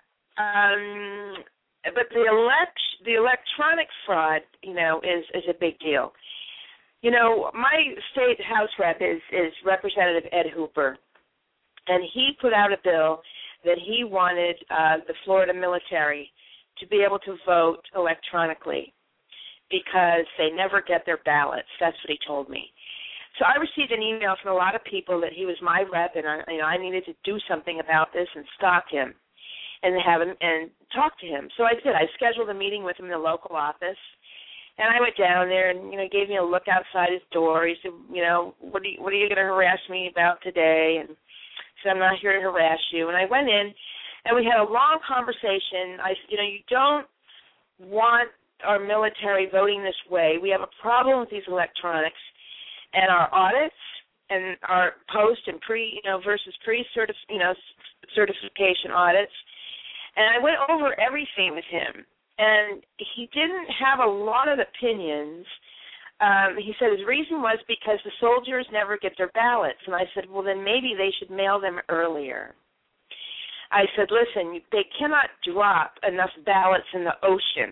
But the electronic fraud, is a big deal. My state House rep is Representative Ed Hooper, and he put out a bill that he wanted the Florida military to be able to vote electronically because they never get their ballots. That's what he told me. So I received an email from a lot of people that he was my rep, and I needed to do something about this and stop him and have him and talk to him. So I did. I scheduled a meeting with him in the local office, and I went down there and gave me a look outside his door. He said, what are you going to harass me about today? And I said, I'm not here to harass you. And I went in, and we had a long conversation. I said, you don't want our military voting this way. We have a problem with these electronics. And our audits and our post and pre, versus certification audits. And I went over everything with him. And he didn't have a lot of opinions. He said his reason was because the soldiers never get their ballots. And I said, well, then maybe they should mail them earlier. I said, listen, they cannot drop enough ballots in the ocean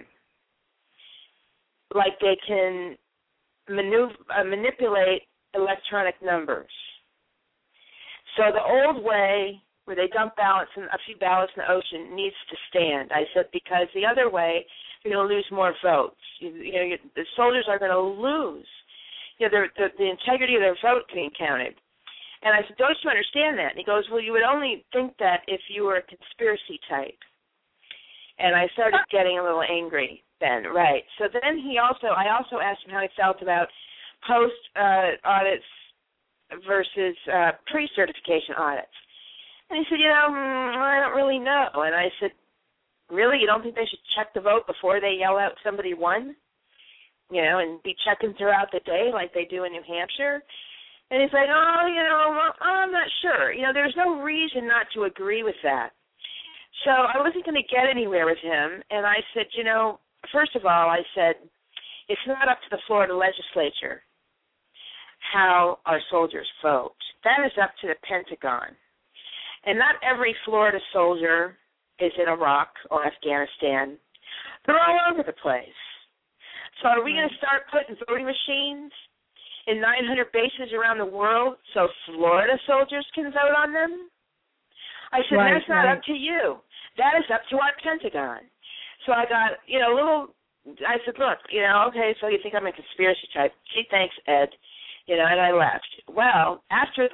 like they can manipulate electronic numbers. So the old way where they dump ballots and a few ballots in the ocean needs to stand. I said, because the other way, you're going to lose more votes. The soldiers are going to lose the integrity of their vote being counted. And I said, don't you understand that? And he goes, well, you would only think that if you were a conspiracy type. And I started getting a little angry then, right. So then I also asked him how he felt about post audits versus pre-certification audits. And he said, I don't really know. And I said, really? You don't think they should check the vote before they yell out somebody won? And be checking throughout the day like they do in New Hampshire? And he's like, I'm not sure. There's no reason not to agree with that. So I wasn't going to get anywhere with him. And I said, first of all, I said, it's not up to the Florida legislature how our soldiers vote. That is up to the Pentagon. And not every Florida soldier is in Iraq or Afghanistan. They're all over the place. So are we going to start putting voting machines in 900 bases around the world so Florida soldiers can vote on them? I said, that's not up to you. That is up to our Pentagon. So I got, I said, look, okay, so you think I'm a conspiracy type. Gee, thanks, Ed. And I left. Well, after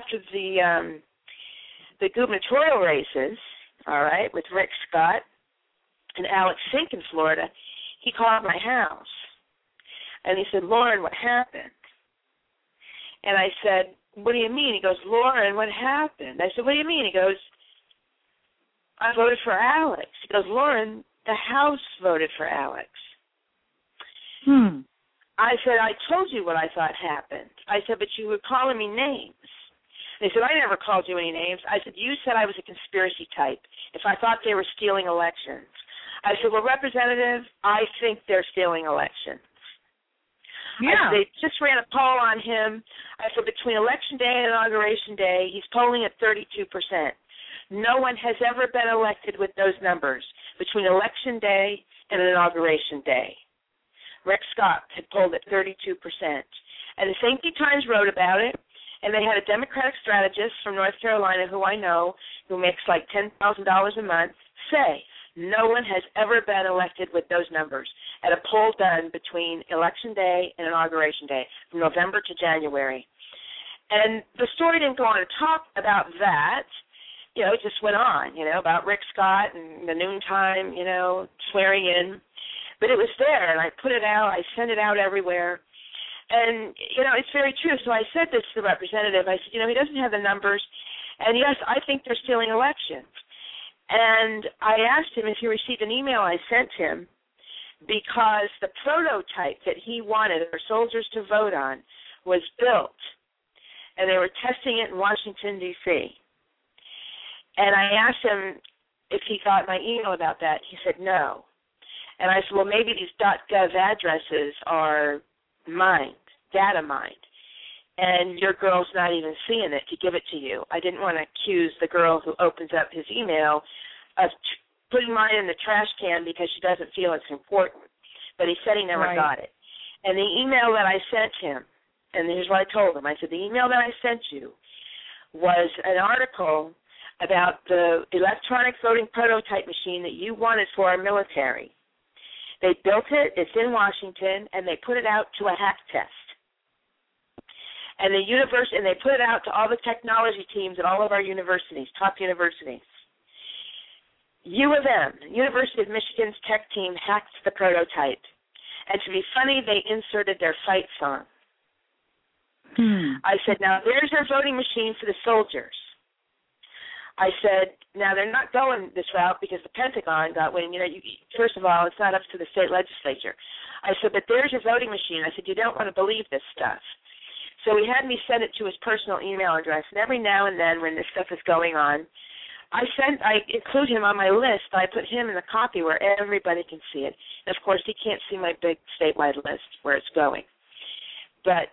the gubernatorial races, all right, with Rick Scott and Alex Sink in Florida, he called my house. And he said, Lauren, what happened? And I said, what do you mean? He goes, Lauren, what happened? I said, what do you mean? He goes, I voted for Alex. He goes, Lauren, the House voted for Alex. I said, I told you what I thought happened. I said, but you were calling me names. They said, I never called you any names. I said, you said I was a conspiracy type if I thought they were stealing elections. I said, well, Representative, I think they're stealing elections. Yeah. They just ran a poll on him. I said, between Election Day and Inauguration Day, he's polling at 32%. No one has ever been elected with those numbers between Election Day and Inauguration Day. Rick Scott had polled at 32%. And the St. Pete Times wrote about it, and they had a Democratic strategist from North Carolina who I know. who makes like $10,000 a month say no one has ever been elected with those numbers at a poll done between Election Day and Inauguration Day, from November to January. And the story didn't go on to talk about that. It just went on, about Rick Scott and the noontime, swearing in. But it was there, and I put it out. I sent it out everywhere. And, it's very true. So I said this to the representative. I said, he doesn't have the numbers. And, yes, I think they're stealing elections. And I asked him if he received an email I sent him because the prototype that he wanted our soldiers to vote on was built, and they were testing it in Washington, D.C. And I asked him if he got my email about that. He said no. And I said, well, maybe these .gov addresses are mined, data mined, and your girl's not even seeing it to give it to you. I didn't want to accuse the girl who opens up his email of putting mine in the trash can because she doesn't feel it's important. But he said he never got it. And the email that I sent him, and here's what I told him. I said, the email that I sent you was an article about the electronic voting prototype machine that you wanted for our military. They built it, it's in Washington, and they put it out to a hack test. And they put it out to all the technology teams at all of our universities, top universities. U of M, University of Michigan's tech team, hacked the prototype. And to be funny, they inserted their fight song. I said, now there's our voting machine for the soldiers. I said, now they're not going this route because the Pentagon got wind. First of all, it's not up to the state legislature. I said, but there's your voting machine. I said, you don't want to believe this stuff. So he had me send it to his personal email address, and every now and then when this stuff is going on, I include him on my list. I put him in the copy where everybody can see it. And, of course, he can't see my big statewide list where it's going. But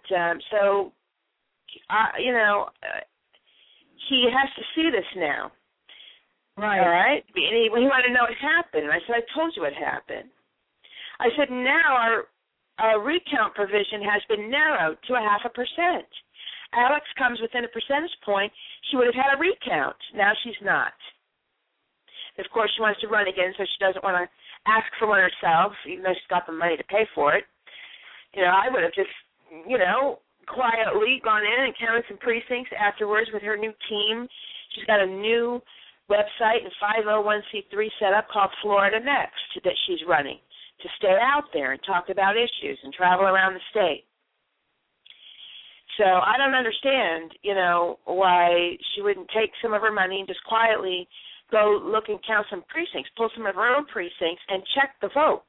he has to see this now. Right. All right? And he wanted to know what happened. And I said, I told you what happened. I said, now our recount provision has been narrowed to 0.5%. Alex comes within a percentage point. She would have had a recount. Now she's not. Of course, she wants to run again, so she doesn't want to ask for one herself, even though she's got the money to pay for it. I would have just, quietly gone in and counted some precincts afterwards with her new team. She's got a new website and 501c3 set up called Florida Next that she's running to stay out there and talk about issues and travel around the state. So I don't understand, why she wouldn't take some of her money and just quietly go look and count some precincts, pull some of her own precincts, and check the vote.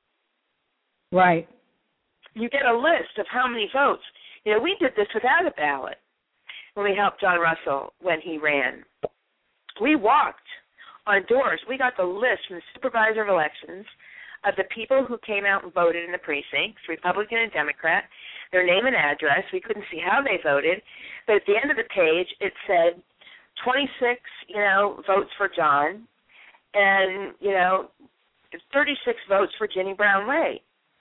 Right. You get a list of how many votes. We did this without a ballot when we helped John Russell when he ran. We walked on doors. We got the list from the supervisor of elections of the people who came out and voted in the precincts, Republican and Democrat, their name and address. We couldn't see how they voted, but at the end of the page it said 26, votes for John, and 36 votes for Ginny Brown Lay.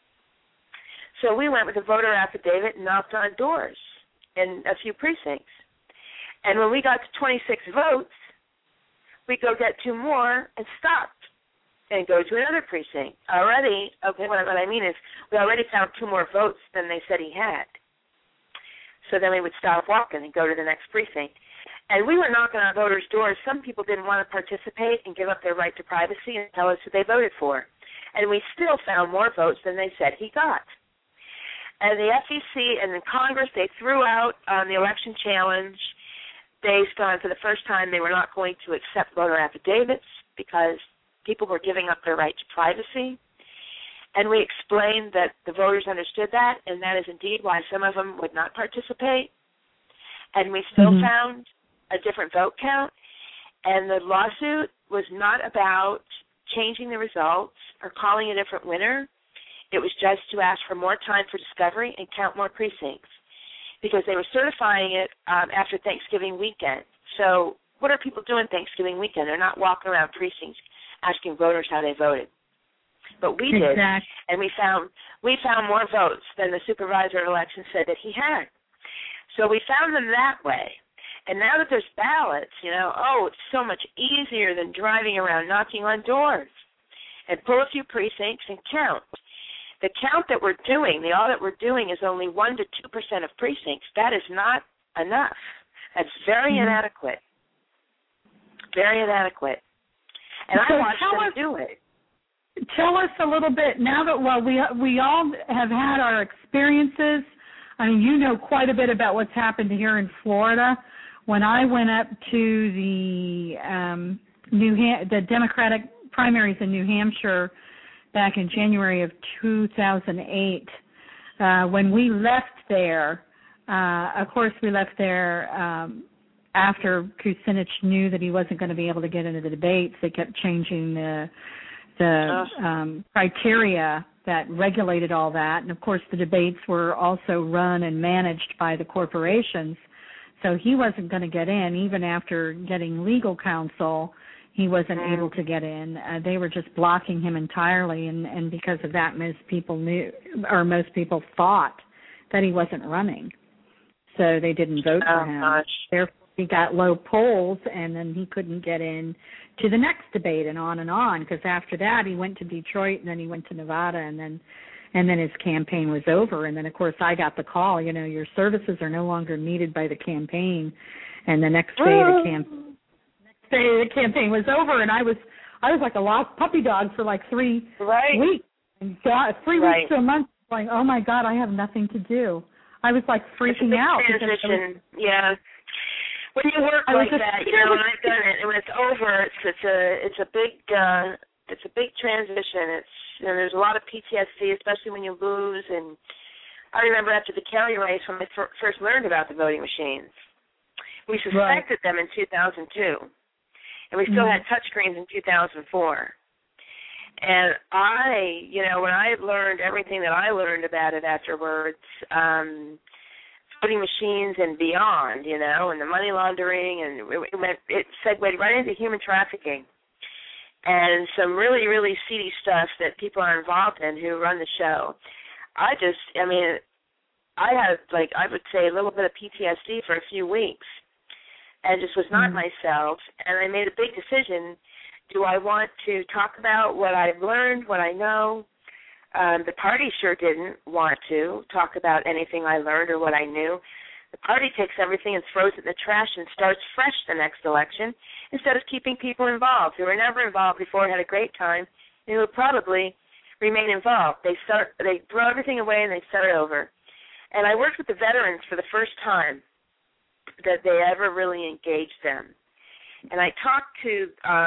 So we went with a voter affidavit and knocked on doors in a few precincts. And when we got to 26 votes, we go get 2 more and stopped and go to another precinct. What I mean is we already found 2 more votes than they said he had. So then we would stop walking and go to the next precinct. And we were knocking on voters' doors. Some people didn't want to participate and give up their right to privacy and tell us who they voted for. And we still found more votes than they said he got. And the FEC and the Congress, they threw out the election challenge based on, for the first time, they were not going to accept voter affidavits because people were giving up their right to privacy. And we explained that the voters understood that, and that is indeed why some of them would not participate. And we still found a different vote count. And the lawsuit was not about changing the results or calling a different winner. It was just to ask for more time for discovery and count more precincts because they were certifying it after Thanksgiving weekend. So what are people doing Thanksgiving weekend? They're not walking around precincts asking voters how they voted. But we did, and we found more votes than the supervisor of elections said that he had. So we found them that way. And now that there's ballots, it's so much easier than driving around knocking on doors. And pull a few precincts and count. The count that we're doing, the audit we're doing, is only 1% to 2% of precincts. That is not enough. That's very inadequate. Very inadequate. And so I watched them do it. Tell us a little bit, now that we all have had our experiences. I mean, you know quite a bit about what's happened here in Florida. When I went up to the Democratic primaries in New Hampshire back in January of 2008, when we left there, of course we left there after Kucinich knew that he wasn't going to be able to get into the debates. They kept changing the criteria that regulated all that. And, of course, the debates were also run and managed by the corporations. So he wasn't going to get in. Even after getting legal counsel, he wasn't able to get in. They were just blocking him entirely. And because of that, most people thought that he wasn't running. So they didn't vote for him. Gosh. Therefore, he got low polls, and then he couldn't get in to the next debate, and on, because after that he went to Detroit, and then he went to Nevada, and then his campaign was over. And then, of course, I got the call, your services are no longer needed by the campaign. And the next day the campaign was over, and I was like a lost puppy dog for like 3 weeks. And 3 weeks to a month, going, oh my God, I have nothing to do. I was like freaking out. Transition, yeah. When you work like that, and I've done it, and when it's over, it's a big transition. There's a lot of PTSD, especially when you lose. And I remember after the county race when I first learned about the voting machines, we suspected them in 2002, and we still had touchscreens in 2004. And when I learned everything that I learned about it afterwards, voting machines and beyond, and the money laundering, and it segued right into human trafficking and some really, really seedy stuff that people are involved in who run the show. I had, I would say, a little bit of PTSD for a few weeks and just was not myself, and I made a big decision. Do I want to talk about what I've learned, what I know? The party sure didn't want to talk about anything I learned or what I knew. The party takes everything and throws it in the trash and starts fresh the next election instead of keeping people involved who were never involved before, had a great time, and who would probably remain involved. They throw everything away and they start over. And I worked with the veterans for the first time that they ever really engaged them. And I talked to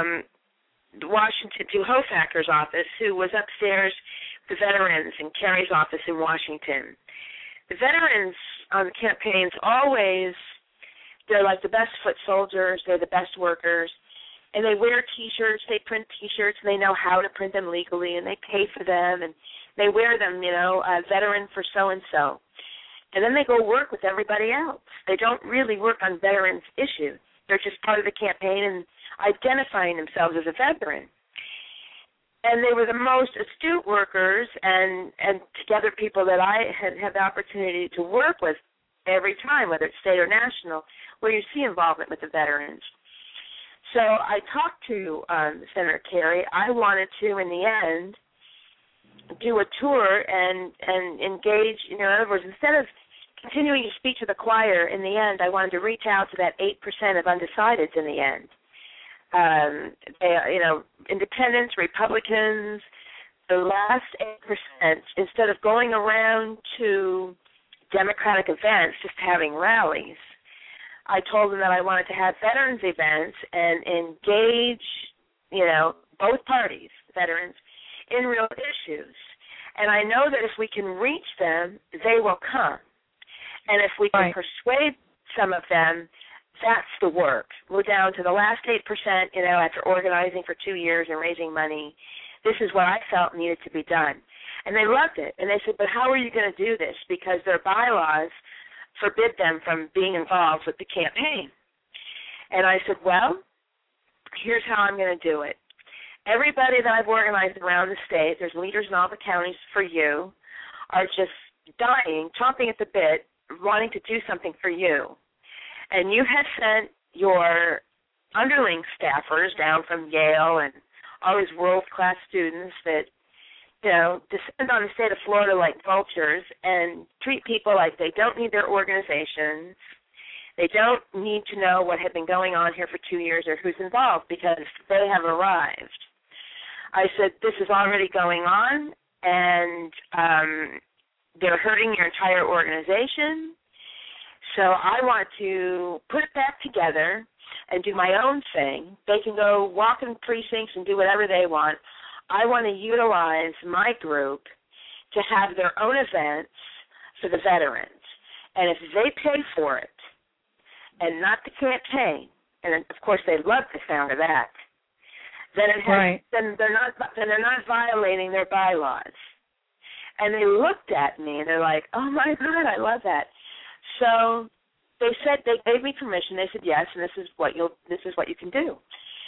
Hofacker's office, who was upstairs, the veterans, in Kerry's office in Washington. The veterans on the campaigns they're like the best foot soldiers, they're the best workers, and they wear T-shirts, they print T-shirts, and they know how to print them legally, and they pay for them, and they wear them, veteran for so-and-so. And then they go work with everybody else. They don't really work on veterans' issues. They're just part of the campaign and identifying themselves as a veteran. And they were the most astute workers and together people that I had the opportunity to work with every time, whether it's state or national, where you see involvement with the veterans. So I talked to Senator Kerry. I wanted to, in the end, do a tour and engage, in other words, instead of continuing to speak to the choir, in the end, I wanted to reach out to that 8% of undecideds in the end. Independents, Republicans, the last 8%, instead of going around to Democratic events, just having rallies, I told them that I wanted to have veterans events and engage, both parties, veterans, in real issues. And I know that if we can reach them, they will come. And if we can persuade some of them, that's the work. We're down to the last 8%, after organizing for 2 years and raising money. This is what I felt needed to be done. And they loved it. And they said, but how are you going to do this? Because their bylaws forbid them from being involved with the campaign. And I said, well, here's how I'm going to do it. Everybody that I've organized around the state, there's leaders in all the counties for you, are just dying, chomping at the bit, wanting to do something for you. and you had sent your underling staffers down from Yale and all these world-class students that, descend on the state of Florida like vultures and treat people like they don't need their organizations. They don't need to know what had been going on here for 2 years or who's involved because they have arrived. I said, this is already going on, and they're hurting your entire organization. So I want to put it back together and do my own thing. They can go walk in precincts and do whatever they want. I want to utilize my group to have their own events for the veterans. And if they pay for it and not the campaign, and of course they love the sound of that, then then they're not violating their bylaws. And they looked at me and they're like, "Oh my God, I love that." So they said, they gave me permission. They said yes, and this is what you can do.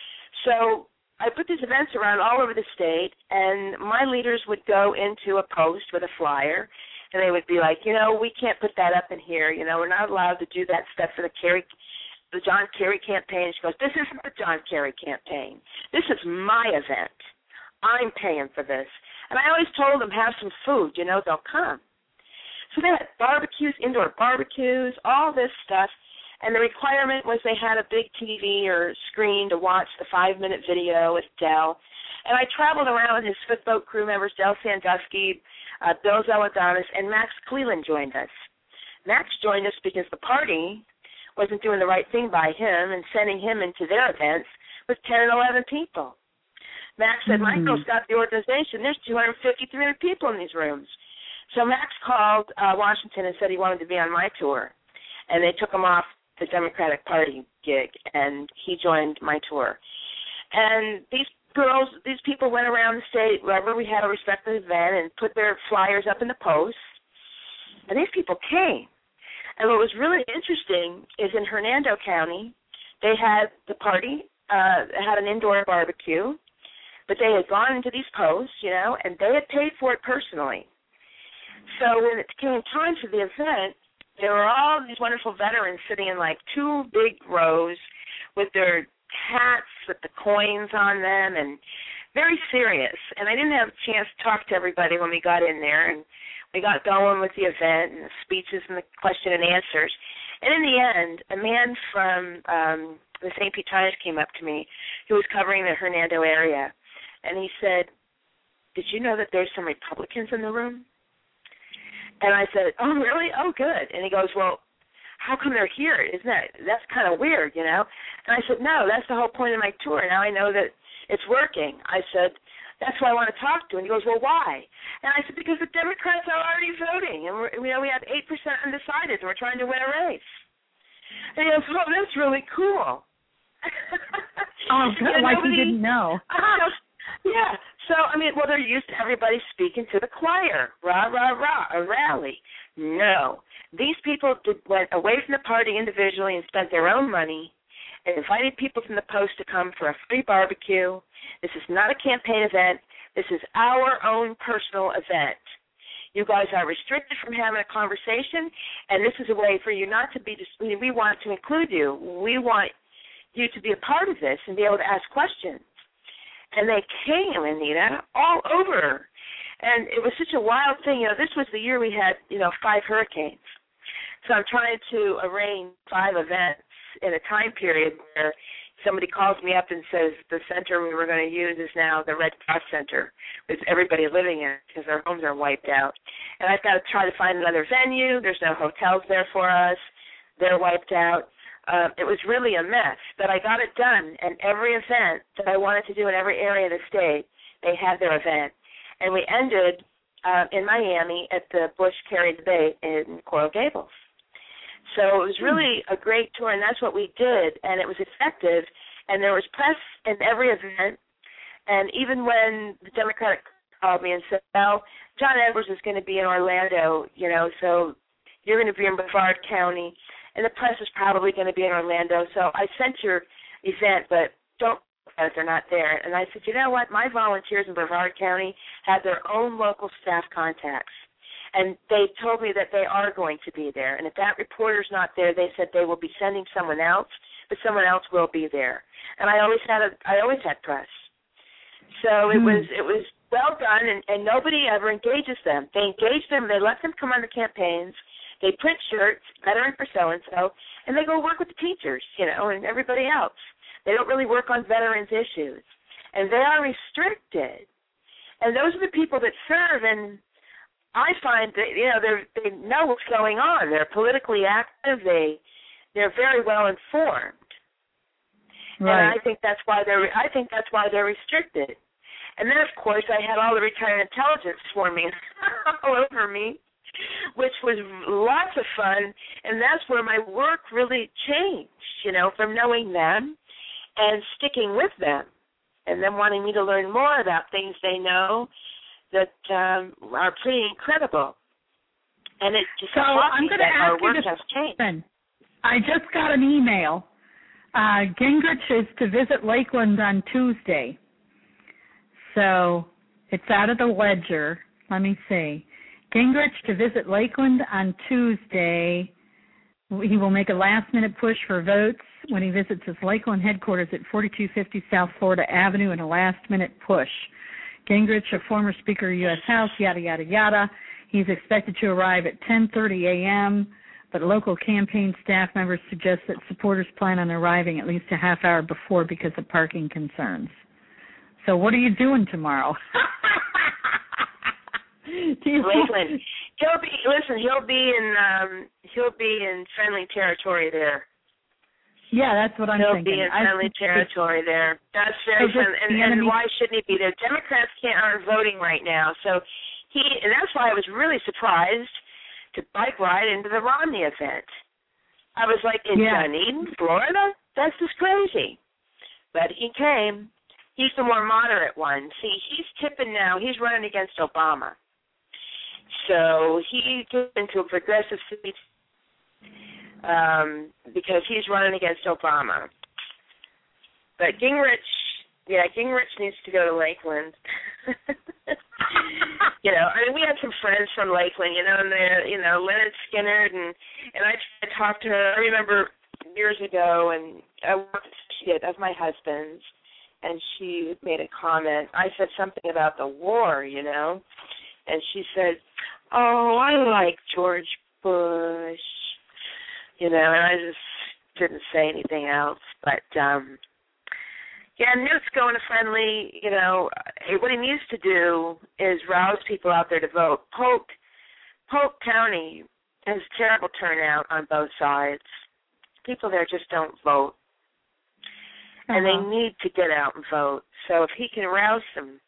So I put these events around all over the state, and my leaders would go into a post with a flyer, and they would be like, we can't put that up in here. We're not allowed to do that stuff for the John Kerry campaign. She goes, this isn't the John Kerry campaign. This is my event. I'm paying for this. And I always told them, have some food, they'll come. So they had barbecues, indoor barbecues, all this stuff. And the requirement was they had a big TV or screen to watch the 5-minute video with Del. And I traveled around with his Footboat crew members, Del Sandusky, Bill Zeladonis, and Max Cleland joined us. Max joined us because the party wasn't doing the right thing by him and sending him into their events with 10 and 11 people. Max said, my girl's got the organization. There's 250, 300 people in these rooms. So Max called Washington and said he wanted to be on my tour. And they took him off the Democratic Party gig, and he joined my tour. And these people went around the state, wherever we had a respective event, and put their flyers up in the post. And these people came. And what was really interesting is in Hernando County, they had the party, had an indoor barbecue, but they had gone into these posts, and they had paid for it personally. So when it came time for the event, there were all these wonderful veterans sitting in like 2 big rows with their hats with the coins on them and very serious. And I didn't have a chance to talk to everybody when we got in there, and we got going with the event and the speeches and the question and answers. And in the end, a man from the St. Pete Times came up to me who was covering the Hernando area, and he said, did you know that there's some Republicans in the room? And I said, oh, really? Oh, good. And he goes, well, how come they're here? That's kind of weird, And I said, no, that's the whole point of my tour. Now I know that it's working. I said, that's why I want to talk to him. And he goes, well, why? And I said, because the Democrats are already voting, and we have 8% undecided, and we're trying to win a race. And he goes, oh, that's really cool. Oh, good. Like he didn't know. Yeah. So, they're used to everybody speaking to the choir. Rah, rah, rah, a rally. No. These people went away from the party individually and spent their own money and invited people from the post to come for a free barbecue. This is not a campaign event. This is our own personal event. You guys are restricted from having a conversation, and this is a way for you not to be we want to include you. We want you to be a part of this and be able to ask questions. And they came, Anita, all over. And it was such a wild thing. This was the year we had, 5 hurricanes. So I'm trying to arrange 5 events in a time period where somebody calls me up and says the center we were going to use is now the Red Cross Center with everybody living in it because their homes are wiped out. And I've got to try to find another venue. There's no hotels there for us. They're wiped out. It was really a mess, but I got it done, and every event that I wanted to do in every area of the state, they had their event. And we ended in Miami at the Bush-Cary debate in Coral Gables. So it was really a great tour, and that's what we did, and it was effective, and there was press in every event, and even when the Democratic called me and said, well, John Edwards is going to be in Orlando, so you're going to be in Brevard County, and the press is probably going to be in Orlando. So I sent your event, but don't because they're not there. And I said, you know what? My volunteers in Brevard County have their own local staff contacts. And they told me that they are going to be there. And if that reporter's not there, they said they will be sending someone else, but someone else will be there. And I always had press. So it was well done, and nobody ever engages them. They engage them. They let them come on the campaigns. They print shirts, veteran for so-and-so, and they go work with the teachers, and everybody else. They don't really work on veterans' issues. And they are restricted. And those are the people that serve, and I find that, they know what's going on. They're politically active. They're very well informed. Right. And I think that's why they're restricted. And then, of course, I had all the retired intelligence swarming all over me, which was lots of fun. And that's where my work really changed, from knowing them and sticking with them and them wanting me to learn more about things they know that are pretty incredible. And it just taught me that our work has changed. I just got an email. Gingrich is to visit Lakeland on Tuesday. So it's out of the Ledger. Let me see. Gingrich to visit Lakeland on Tuesday. He will make a last-minute push for votes when he visits his Lakeland headquarters at 4250 South Florida Avenue in a last-minute push. Gingrich, a former Speaker of U.S. House, yada, yada, yada. He's expected to arrive at 10:30 a.m., but local campaign staff members suggest that supporters plan on arriving at least a half hour before because of parking concerns. So what are you doing tomorrow? Lakeland. He'll be in friendly territory there. Yeah, that's what I'm thinking. He'll be in friendly territory there. That's very fun. And why shouldn't he be there? Democrats aren't voting right now, so and that's why I was really surprised to bike ride into the Romney event. I was like, in Dunedin, Florida? That's just crazy. But he came. He's the more moderate one. See, he's tipping now. He's running against Obama. So he took into a progressive seat because he's running against Obama. But Gingrich needs to go to Lakeland. We had some friends from Lakeland, and Leonard Skinner, and I talked to her. I remember years ago, and I worked with of my husband's, and she made a comment. I said something about the war, and she said, "Oh, I like George Bush," and I just didn't say anything else. But Newt's going to friendly. What he needs to do is rouse people out there to vote. Polk County has terrible turnout on both sides. People there just don't vote. And they need to get out and vote. So if he can rouse them,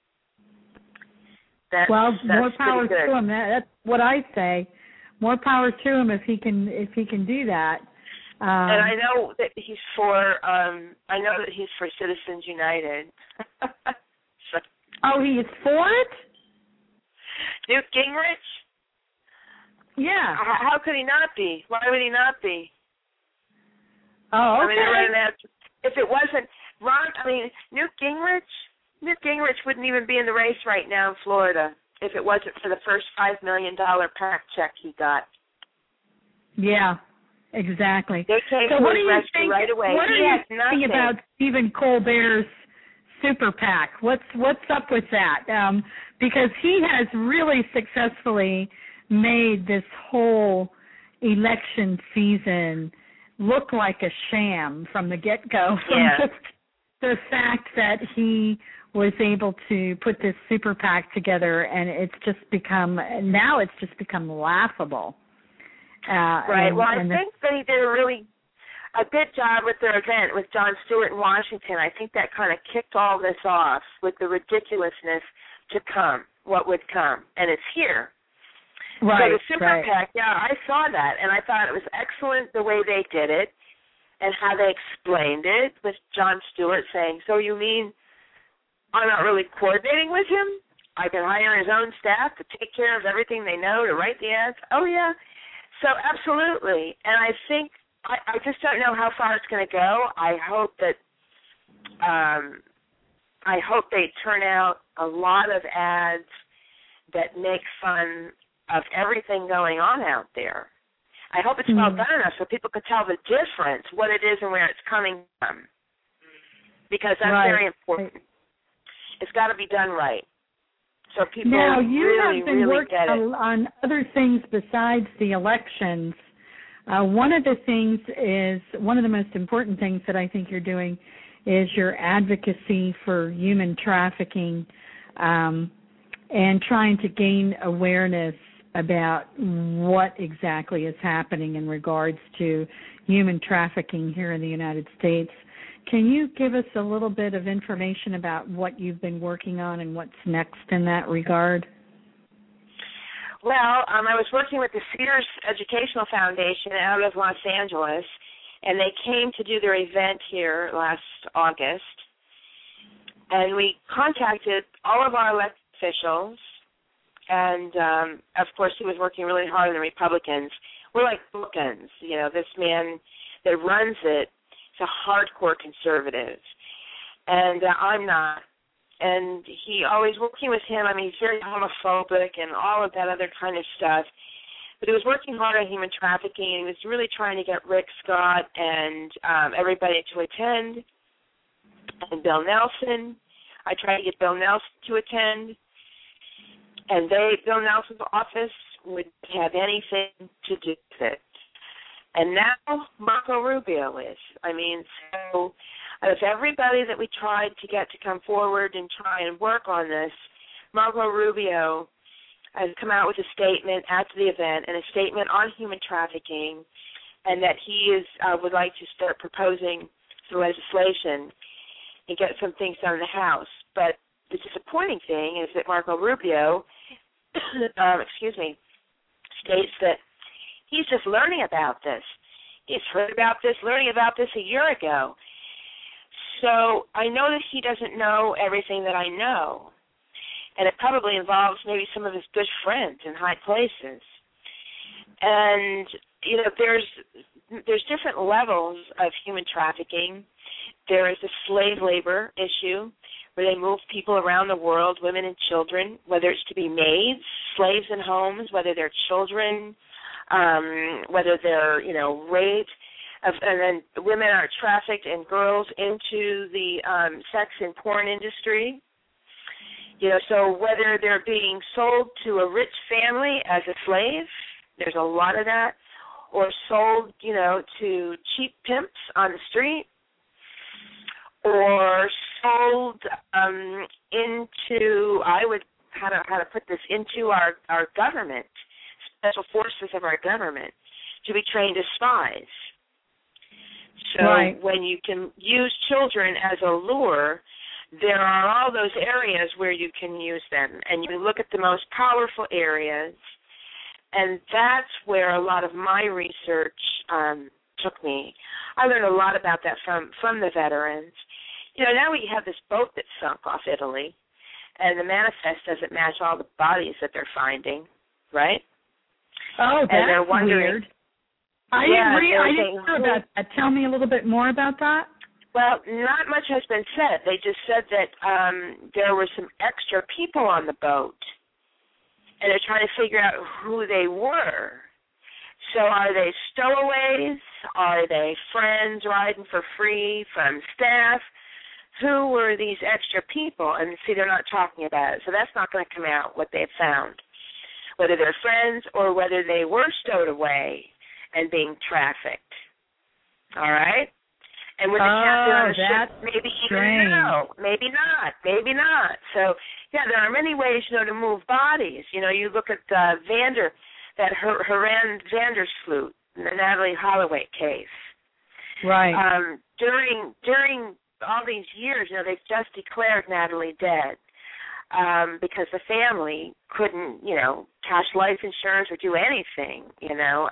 that's more power good. to him. That's what I say. More power to him if he can do that. And I know that he's for. Citizens United. Oh, he is for it? Newt Gingrich? Yeah. How could he not be? Why would he not be? Oh, okay. If it wasn't Newt Gingrich wouldn't even be in the race right now in Florida if it wasn't for the first $5 million PAC check he got. Yeah, exactly. They came to his rescue right away. What are you thinking about Stephen Colbert's super PAC? What's up with that? Because he has really successfully made this whole election season look like a sham from the get-go. From the fact that he was able to put this super PAC together, and it's just become laughable. Right. I think that he did a good job with their event with Jon Stewart in Washington. I think that kind of kicked all this off with the ridiculousness to come, what would come, and it's here. Right. So the super PAC, I saw that, and I thought it was excellent the way they did it and how they explained it with Jon Stewart saying, "So you mean I'm not really coordinating with him? I can hire his own staff to take care of everything they know, to write the ads?" Oh, yeah. So absolutely. And I think, I just don't know how far it's going to go. I hope they turn out a lot of ads that make fun of everything going on out there. I hope it's well done enough so people can tell the difference, what it is and where it's coming from, because that's very important. It's got to be done right. So people now, you really, have been really working get it. on other things besides the elections. One of the most important things that I think you're doing is your advocacy for human trafficking, and trying to gain awareness about what exactly is happening in regards to human trafficking here in the United States. Can you give us a little bit of information about what you've been working on and what's next in that regard? Well, I was working with the Sears Educational Foundation out of Los Angeles, and they came to do their event here last August. And we contacted all of our elected officials, and, of course, he was working really hard on the Republicans. We're like bookends. You know, this man that runs it is a hardcore conservative, and I'm not. And he always working with him, I mean, he's very homophobic and all of that other kind of stuff. But he was working hard on human trafficking, and he was really trying to get Rick Scott and everybody to attend, and Bill Nelson. I tried to get Bill Nelson to attend, and Bill Nelson's office would have anything to do with it. And now Marco Rubio is. I mean, so out of everybody that we tried to get to come forward and try and work on this, Marco Rubio has come out with a statement after the event and a statement on human trafficking, and that he would like to start proposing some legislation and get some things done in the House. But the disappointing thing is that Marco Rubio, states that he's just learning about this. He's heard about this, learning about this a year ago. So I know that he doesn't know everything that I know, and it probably involves maybe some of his good friends in high places. And, you know, there's different levels of human trafficking. There is the slave labor issue, where they move people around the world, women and children, whether it's to be maids, slaves in homes, whether they're children, whether they're, you know, raped. And then women are trafficked and girls into the sex and porn industry. You know, so whether they're being sold to a rich family as a slave, there's a lot of that, or sold, you know, to cheap pimps on the street, or sold into, how to put this, into our government, special forces of our government, to be trained as spies. So when you can use children as a lure, there are all those areas where you can use them, and you look at the most powerful areas, and that's where a lot of my research took me. I learned a lot about that from the veterans. You know, now we have this boat that sunk off Italy, and the manifest doesn't match all the bodies that they're finding, right? Oh, that's and they're wondering, weird. I didn't know about that. Tell me a little bit more about that. Well, not much has been said. They just said that there were some extra people on the boat, and they're trying to figure out who they were. So are they stowaways? Are they friends riding for free from staff? Who were these extra people? And see, they're not talking about it, so that's not going to come out, what they've found, whether they're friends or whether they were stowed away and being trafficked. All right? And with the captain on the ship, maybe even no, maybe not. So, yeah, there are many ways, you know, to move bodies. You know, you look at Haran Vandersloot, the Natalie Holloway case. Right. During all these years, you know, they've just declared Natalie dead because the family couldn't, you know, cash life insurance or do anything, you know,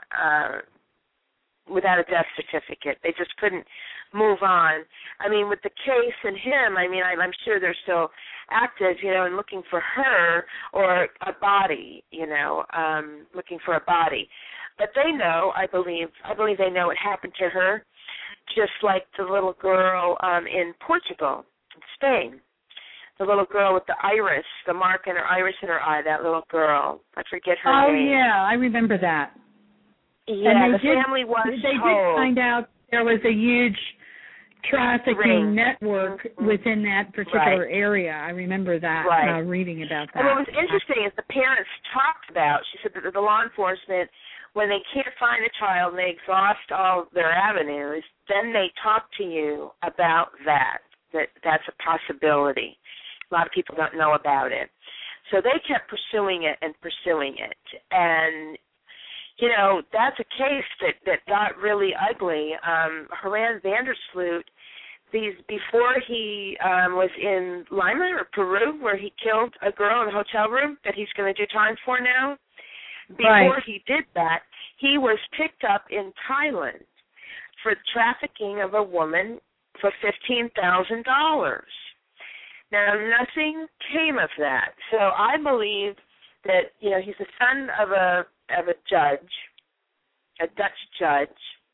without a death certificate. They just couldn't move on. I mean, with the case and him, I mean, I'm sure they're still active, you know, and looking for her or a body, you know, looking for a body. But they know, I believe they know what happened to her, just like the little girl in Portugal, in Spain. the little girl with the iris, the mark in her iris in her eye, that little girl. I forget her name. Oh, yeah, I remember that. Yeah, the family was They did find out there was a huge trafficking network within that particular area. I remember that, reading about that. And what was interesting is the parents talked about, she said that the law enforcement, when they can't find a child and they exhaust all their avenues, then they talk to you about that's a possibility. A lot of people don't know about it. So they kept pursuing it. And, you know, that's a case that got really ugly. Haran Vandersloot, before he was in Lima or Peru, where he killed a girl in a hotel room that he's going to do time for now, before he did that, he was picked up in Thailand for trafficking of a woman for $15,000. Now, nothing came of that. So I believe that, you know, he's the son of a judge, a Dutch judge,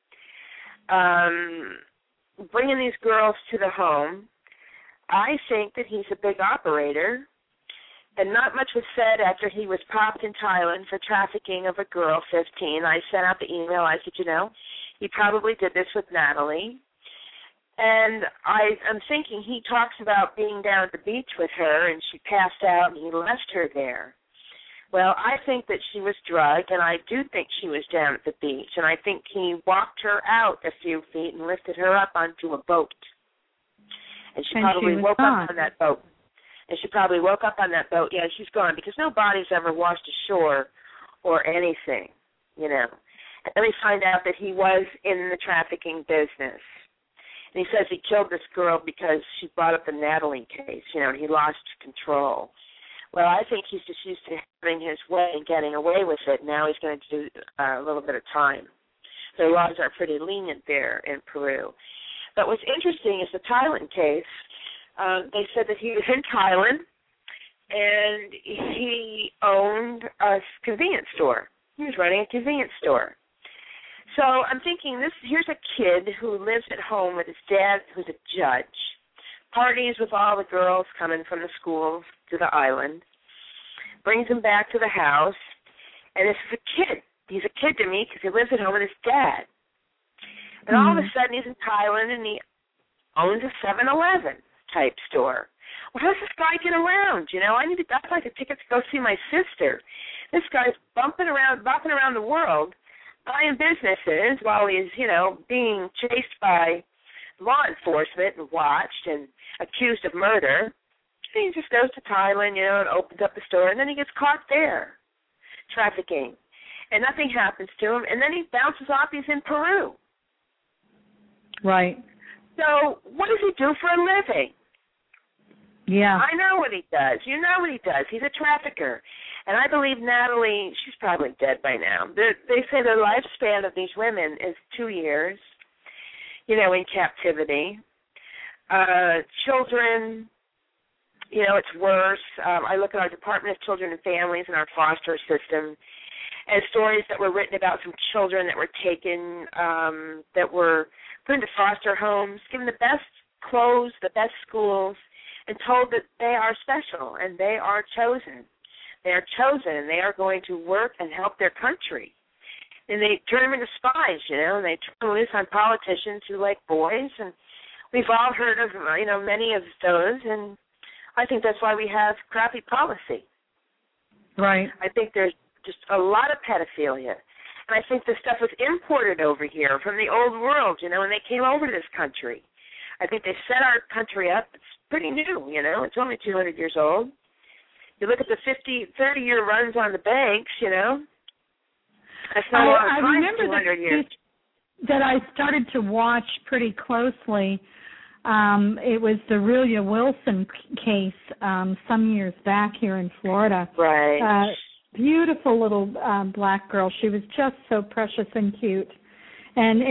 bringing these girls to the home. I think that he's a big operator, and not much was said after he was popped in Thailand for trafficking of a girl, 15. I sent out the email. I said, you know, he probably did this with Natalie. And I'm thinking he talks about being down at the beach with her, and she passed out, and he left her there. Well, I think that she was drugged, and I do think she was down at the beach, and I think he walked her out a few feet and lifted her up onto a boat. And she probably woke up on that boat. Yeah, she's gone, because no body's ever washed ashore or anything, you know. And then we find out that he was in the trafficking business. And he says he killed this girl because she brought up the Natalie case, you know, and he lost control. Well, I think he's just used to having his way and getting away with it. Now he's going to do a little bit of time. The laws are pretty lenient there in Peru. But what's interesting is the Thailand case. They said that he was in Thailand, and he owned a convenience store. He was running a convenience store. So I'm thinking, here's a kid who lives at home with his dad, who's a judge, parties with all the girls coming from the schools to the island, brings him back to the house, and this is a kid. He's a kid to me because he lives at home with his dad. And all of a sudden he's in Thailand, and he owns a 7-Eleven type store. Well, how does this guy get around? You know, I'd like a ticket to go see my sister. This guy's bopping around the world, buying businesses while he's, you know, being chased by law enforcement and watched and accused of murder. He just goes to Thailand, you know, and opens up the store, and then he gets caught there, trafficking. And nothing happens to him, and then he bounces off. He's in Peru. Right. So what does he do for a living? Yeah. I know what he does. You know what he does. He's a trafficker. And I believe Natalie, she's probably dead by now. They say the lifespan of these women is 2 years, you know, in captivity. Children, you know, it's worse. I look at our Department of Children and Families and our foster system, and stories that were written about some children that were taken, that were put into foster homes, given the best clothes, the best schools, and told that they are special and they are chosen. They are chosen, and they are going to work and help their country. And they turn them into spies, you know, and they turn them loose on politicians who like boys. And we've all heard of, you know, many of those, and I think that's why we have crappy policy. Right. I think there's just a lot of pedophilia. And I think this stuff was imported over here from the old world, you know, when they came over to this country. I think they set our country up. It's pretty new, you know. It's only 200 years old. You look at the 30-year runs on the banks, you know. That's not a lot of time, I remember 200 years. That I started to watch pretty closely. It was the Relia Wilson case some years back here in Florida. Right. Beautiful little black girl. She was just so precious and cute. And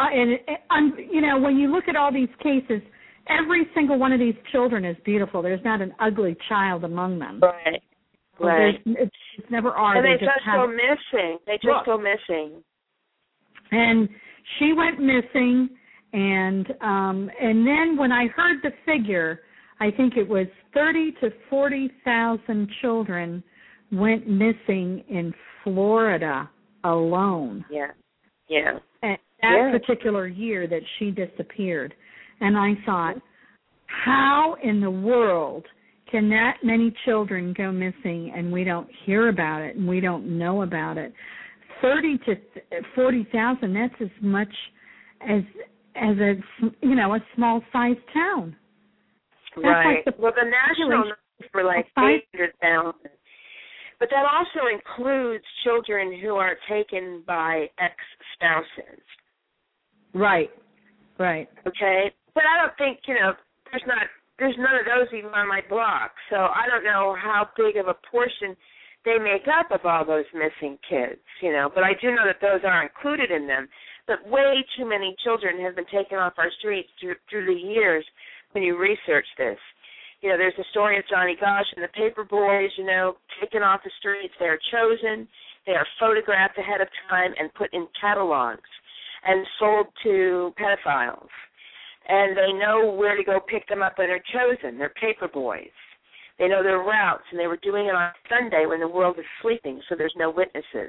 you know, when you look at all these cases, every single one of these children is beautiful. There's not an ugly child among them. Right. Right. It's never are. And they just go missing. They just go missing. And she went missing, and then when I heard the figure I think it was 30 to 40,000 children went missing in Florida alone. Yeah. Yeah. And that particular year that she disappeared. And I thought, how in the world can that many children go missing and we don't hear about it and we don't know about it? 30 to 40,000, that's as much as a, a small-sized town. That's right. Like the national numbers were like 800,000. But that also includes children who are taken by ex-spouses. Right. Okay? But I don't think, there's none of those even on my block. So I don't know how big of a portion they make up of all those missing kids, But I do know that those are included in them. But way too many children have been taken off our streets through the years when you research this. There's the story of Johnny Gosch and the Paper Boys, taken off the streets. They're chosen. They are photographed ahead of time and put in catalogs and sold to pedophiles. And they know where to go pick them up when they're chosen. They're Paper Boys. They know their routes, and they were doing it on Sunday when the world is sleeping, so there's no witnesses.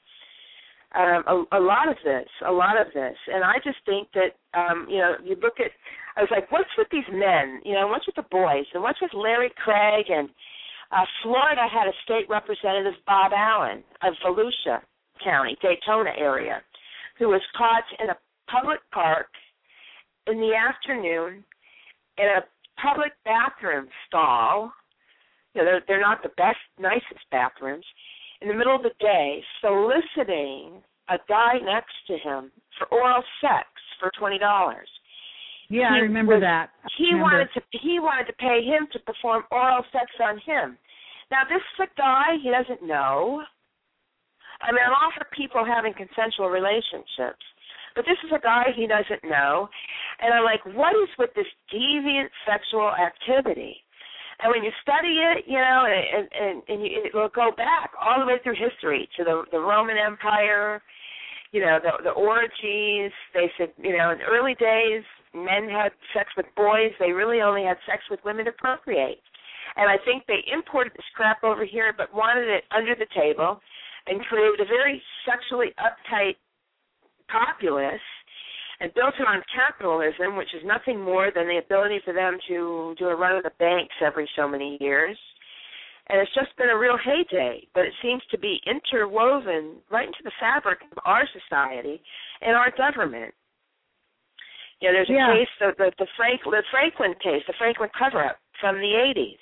A lot of this. And I just think that, you look at, I was like, what's with these men? What's with the boys? And what's with Larry Craig? And Florida had a state representative, Bob Allen, of Volusia County, Daytona area, who was caught in a public park in the afternoon in a public bathroom stall. They're not the best, nicest bathrooms, in the middle of the day, soliciting a guy next to him for oral sex for $20. Yeah, I remember that. He wanted to pay him to perform oral sex on him. Now, this is a guy he doesn't know. I mean, I'm all for people having consensual relationships, but this is a guy he doesn't know. And I'm like, what is with this deviant sexual activity? And when you study it, it will go back all the way through history to the Roman Empire, the orgies. They said, in the early days, men had sex with boys. They really only had sex with women to procreate. And I think they imported this crap over here but wanted it under the table and created a very sexually uptight populace and built it on capitalism, which is nothing more than the ability for them to do a run of the banks every so many years. And it's just been a real heyday, but it seems to be interwoven right into the fabric of our society and our government. There's a case, the Franklin case, the Franklin cover-up from the 80s.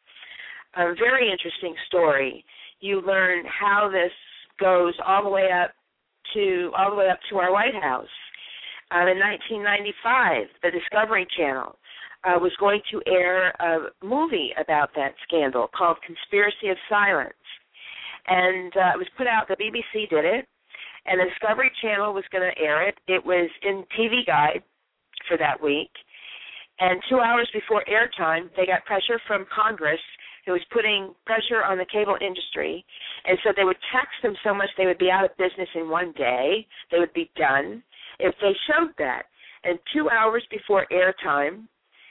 A very interesting story. You learn how this goes all the way up to our White House. In 1995, the Discovery Channel was going to air a movie about that scandal called Conspiracy of Silence. And it was put out, the BBC did it, and the Discovery Channel was going to air it. It was in TV Guide for that week. And 2 hours before airtime, they got pressure from Congress, who was putting pressure on the cable industry. And so they would tax them so much they would be out of business in one day. They would be done if they showed that. And 2 hours before airtime,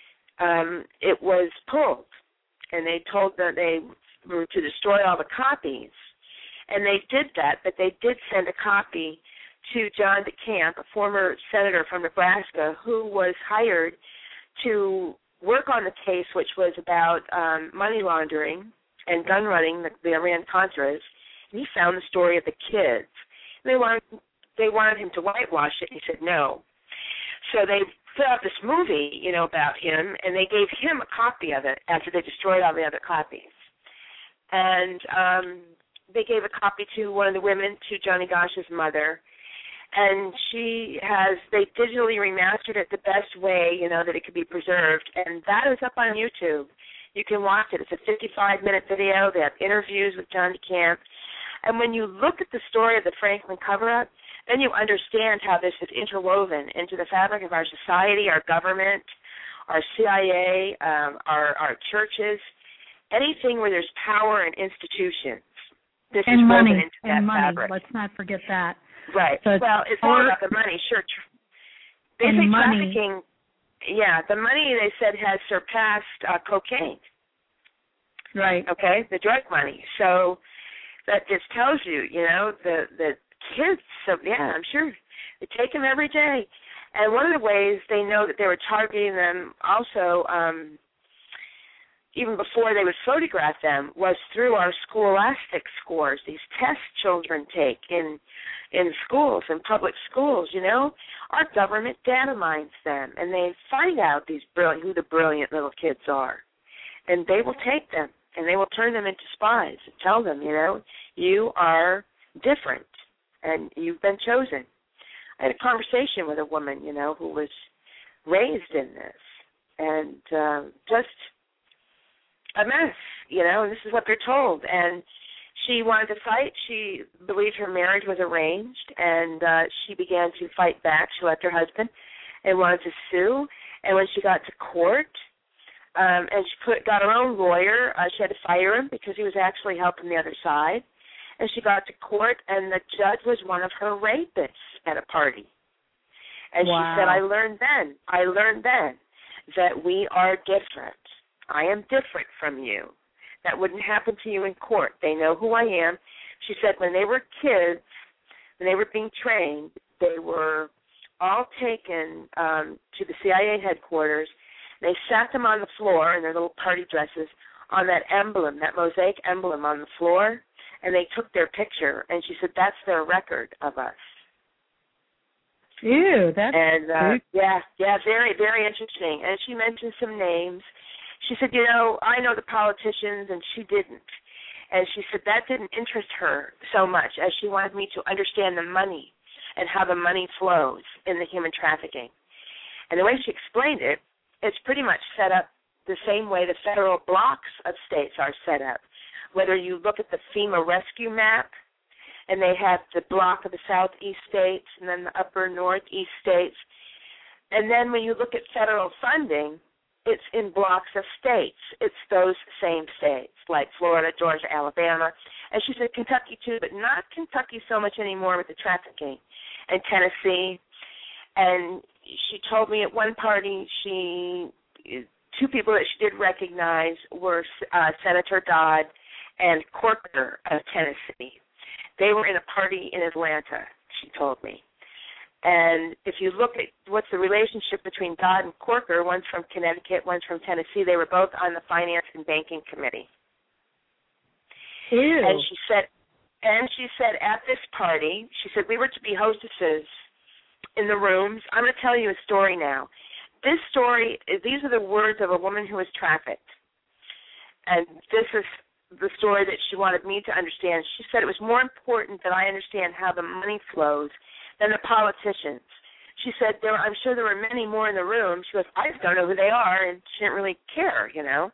it was pulled. And they told that they were to destroy all the copies. And they did that, but they did send a copy to John DeCamp, a former senator from Nebraska, who was hired to work on the case, which was about money laundering and gun running, the Iran-Contras. And he found the story of the kids. They wanted him to whitewash it. He said no. So they put out this movie, about him, and they gave him a copy of it after they destroyed all the other copies. And they gave a copy to one of the women, to Johnny Gosch's mother, and they digitally remastered it the best way, that it could be preserved, and that is up on YouTube. You can watch it. It's a 55-minute video. They have interviews with John DeCamp. And when you look at the story of the Franklin cover-up, then you understand how this is interwoven into the fabric of our society, our government, our CIA, our churches, anything where there's power and institutions. This is woven into that fabric. Let's not forget that. Right. So it's all about the money, sure. Basic trafficking the money, they said, has surpassed cocaine. Right. Okay, the drug money. So that just tells you, the kids, so yeah, I'm sure they take them every day. And one of the ways they know that they were targeting them also, even before they would photograph them, was through our Scholastic scores, these tests children take in schools, in public schools, Our government data mines them, and they find out who the brilliant little kids are. And they will take them, and they will turn them into spies and tell them, you are different, and you've been chosen. I had a conversation with a woman, who was raised in this, and just a mess, and this is what they're told. And she wanted to fight. She believed her marriage was arranged, and she began to fight back. She left her husband and wanted to sue. And when she got to court, and she got her own lawyer, she had to fire him because he was actually helping the other side. And she got to court, and the judge was one of her rapists at a party. And wow. She said, I learned then that we are different. I am different from you. That wouldn't happen to you in court. They know who I am. She said when they were kids, when they were being trained, they were all taken to the CIA headquarters. They sat them on the floor in their little party dresses on that emblem, that mosaic emblem on the floor, and they took their picture. And she said that's their record of us. Ew, that's yeah, very, very interesting. And she mentioned some names. She said, I know the politicians, and she didn't. And she said that didn't interest her so much as she wanted me to understand the money and how the money flows in the human trafficking. And the way she explained it, it's pretty much set up the same way the federal blocks of states are set up. Whether you look at the FEMA rescue map, and they have the block of the southeast states and then the upper northeast states. And then when you look at federal funding, it's in blocks of states. It's those same states, like Florida, Georgia, Alabama. And she said Kentucky too, but not Kentucky so much anymore with the trafficking, and Tennessee. And she told me at one party two people that she did recognize were Senator Dodd and Corker of Tennessee. They were in a party in Atlanta, she told me. And if you look at what's the relationship between Dodd and Corker, one's from Connecticut, one's from Tennessee, they were both on the Finance and Banking Committee. Ew. And she said at this party, she said we were to be hostesses in the rooms. I'm going to tell you a story now. This story, these are the words of a woman who was trafficked. And this is the story that she wanted me to understand. She said it was more important that I understand how the money flows than the politicians. She said, I'm sure there were many more in the room. She goes, I just don't know who they are, and she didn't really care,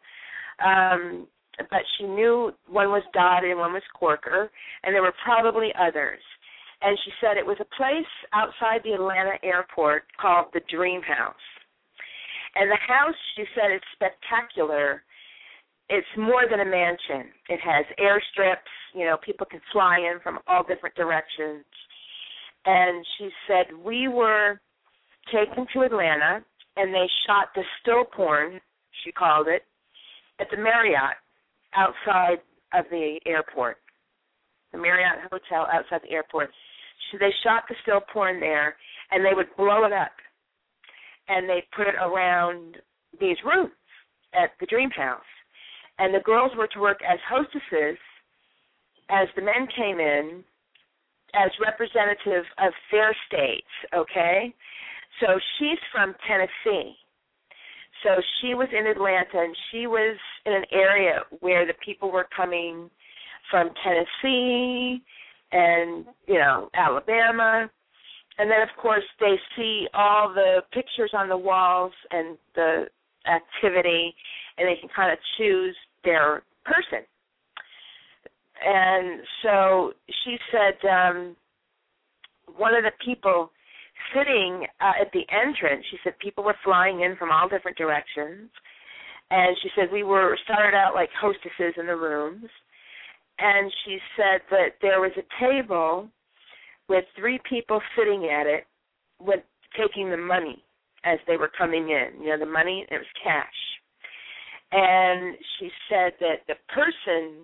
But she knew one was Dodd and one was Corker, and there were probably others. And she said it was a place outside the Atlanta airport called the Dream House. And the house, she said, is spectacular. It's more than a mansion. It has airstrips, people can fly in from all different directions. And she said, we were taken to Atlanta, and they shot the still porn, she called it, at the Marriott outside of the airport, the Marriott Hotel outside the airport. So they shot the still porn there, and they would blow it up, and they put it around these rooms at the Dream House. And the girls were to work as hostesses as the men came in as representative of their states, okay? So she's from Tennessee. So she was in Atlanta, and she was in an area where the people were coming from Tennessee and, Alabama. And then, of course, they see all the pictures on the walls and the activity, and they can kind of choose their person. And so she said one of the people sitting at the entrance, she said people were flying in from all different directions. And she said we started out like hostesses in the rooms. And she said that there was a table with 3 people sitting at it with taking the money as they were coming in. You know, the money, it was cash. And she said that the person,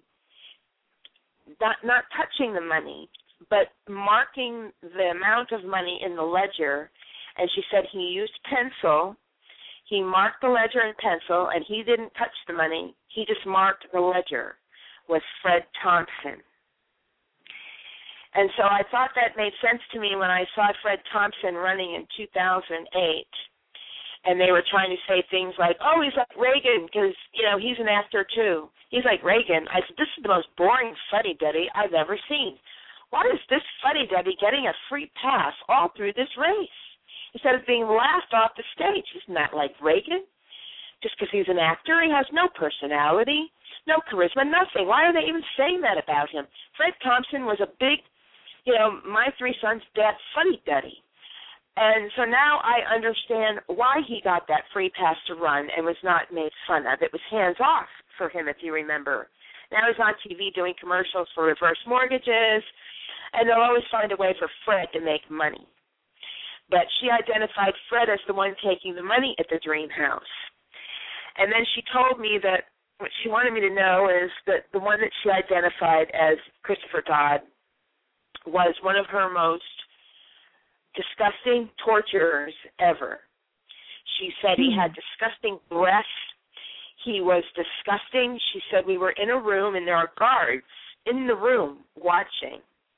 not touching the money, but marking the amount of money in the ledger, and she said he used pencil. He marked the ledger in pencil, and he didn't touch the money. He just marked the ledger, was Fred Thompson. And so I thought that made sense to me when I saw Fred Thompson running in 2008, and they were trying to say things like, oh, he's like Reagan because, you know, he's an actor too. He's like Reagan. I said, this is the most boring fuddy-duddy I've ever seen. Why is this fuddy-duddy getting a free pass all through this race? Instead of being laughed off the stage, isn't that like Reagan? Just because he's an actor, he has no personality, no charisma, nothing. Why are they even saying that about him? Fred Thompson was a big, you know, my three sons' dad fuddy-duddy. And so now I understand why he got that free pass to run and was not made fun of. It was hands off for him, if you remember. Now he's on TV doing commercials for reverse mortgages, and they'll always find a way for Fred to make money. But she identified Fred as the one taking the money at the dream house. And then she told me that what she wanted me to know is that the one that she identified as Christopher Dodd was one of her most disgusting torturers ever. She said he had disgusting breath. He was disgusting. She said we were in a room and there are guards in the room watching.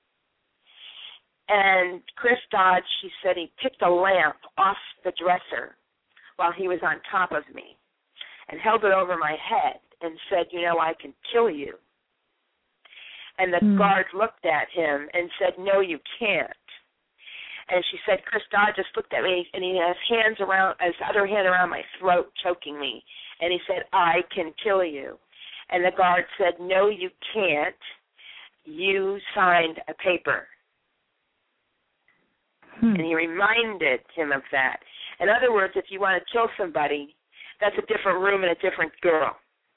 And Chris Dodd, she said he picked a lamp off the dresser while he was on top of me and held it over my head and said, you know, I can kill you. And the guard looked at him and said, no, you can't. And she said, Chris Dodd just looked at me, and he has his other hand around my throat, choking me. And he said, I can kill you. And the guard said, no, you can't. You signed a paper. And he reminded him of that. In other words, if you want to kill somebody, that's a different room and a different girl.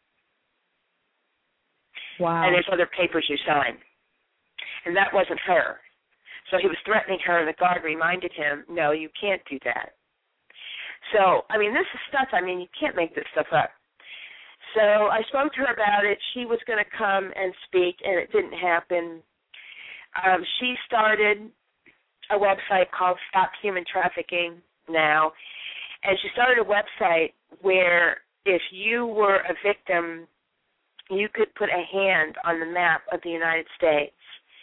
Wow. And there's other papers you sign. And that wasn't her. So he was threatening her, and the guard reminded him, no, you can't do that. So, I mean, this is stuff, you can't make this stuff up. So I spoke to her about it. She was going to come and speak, and it didn't happen. She started a website called Stop Human Trafficking now, and she started a website where if you were a victim, you could put a hand on the map of the United States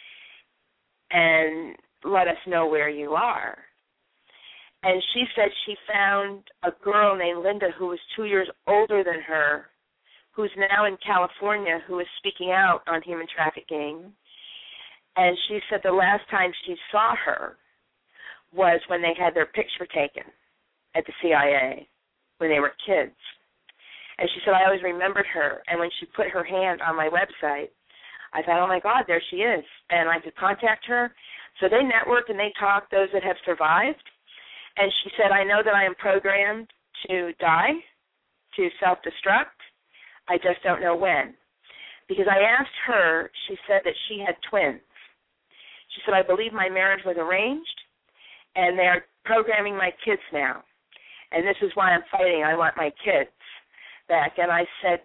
and let us know where you are. And she said she found a girl named Linda who was 2 years older than her, who's now in California, who is speaking out on human trafficking. And she said the last time she saw her was when they had their picture taken at the CIA when they were kids. And she said, I always remembered her. And when she put her hand on my website, I thought, oh, my God, there she is. And I could contact her. So they network and they talk, those that have survived. And she said, I know that I am programmed to die, to self-destruct. I just don't know when. Because I asked her, she said that she had twins. She said, I believe my marriage was arranged, and they're programming my kids now. And this is why I'm fighting. I want my kids back. And I said,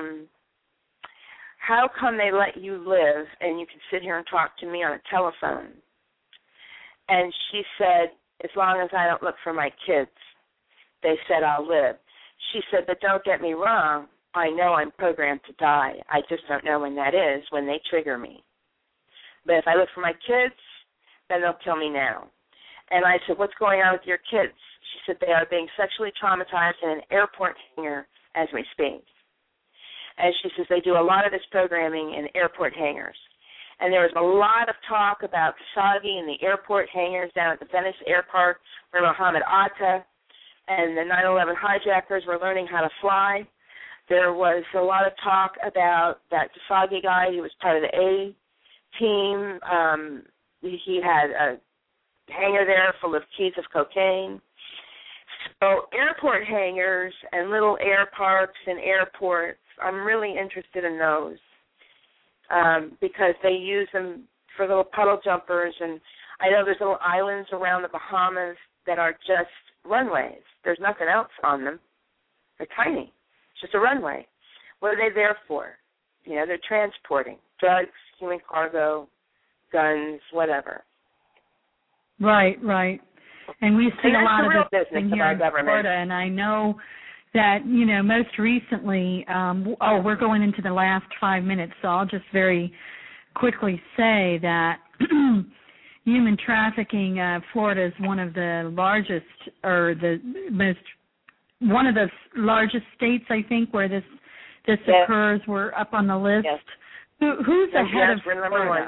how come they let you live and you can sit here and talk to me on a telephone? And she said, as long as I don't look for my kids, they said I'll live. She said, but don't get me wrong. I know I'm programmed to die. I just don't know when that is, when they trigger me. But if I look for my kids, then they'll kill me now. And I said, what's going on with your kids? She said, they are being sexually traumatized in an airport hangar as we speak. And she says they do a lot of this programming in airport hangars. And there was a lot of talk about Khashoggi and the airport hangars down at the Venice airport where Mohammed Atta and the 9/11 hijackers were learning how to fly. There was a lot of talk about that Khashoggi guy who was part of the A team. He had a hangar there full of keys of cocaine. So airport hangars and little air parks and airports, I'm really interested in those because they use them for little puddle jumpers. And I know there's little islands around the Bahamas that are just runways. There's nothing else on them. They're tiny. It's just a runway. What are they there for? You know, they're transporting drugs, human cargo, guns, whatever. Right. And we see a lot of this business here in Florida, and I know that, you know, most recently, we're going into the last 5 minutes, so I'll just very quickly say that human trafficking, Florida is one of the largest, or one of the largest states, I think, where this yes. occurs. We're up on the list. Yes. Who's ahead of Florida?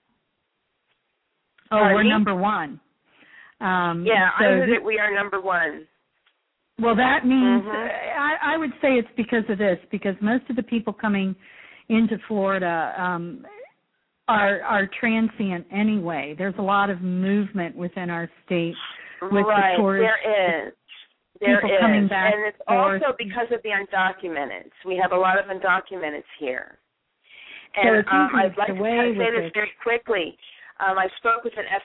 We're number one. I heard that we are number one. Well, that means I would say it's because of this, because most of the people coming into Florida are transient anyway. There's a lot of movement within our state with the tourists. There is. Coming back, and it's also because of the undocumented. We have a lot of undocumented here. And I'd like to say this very quickly. I spoke with an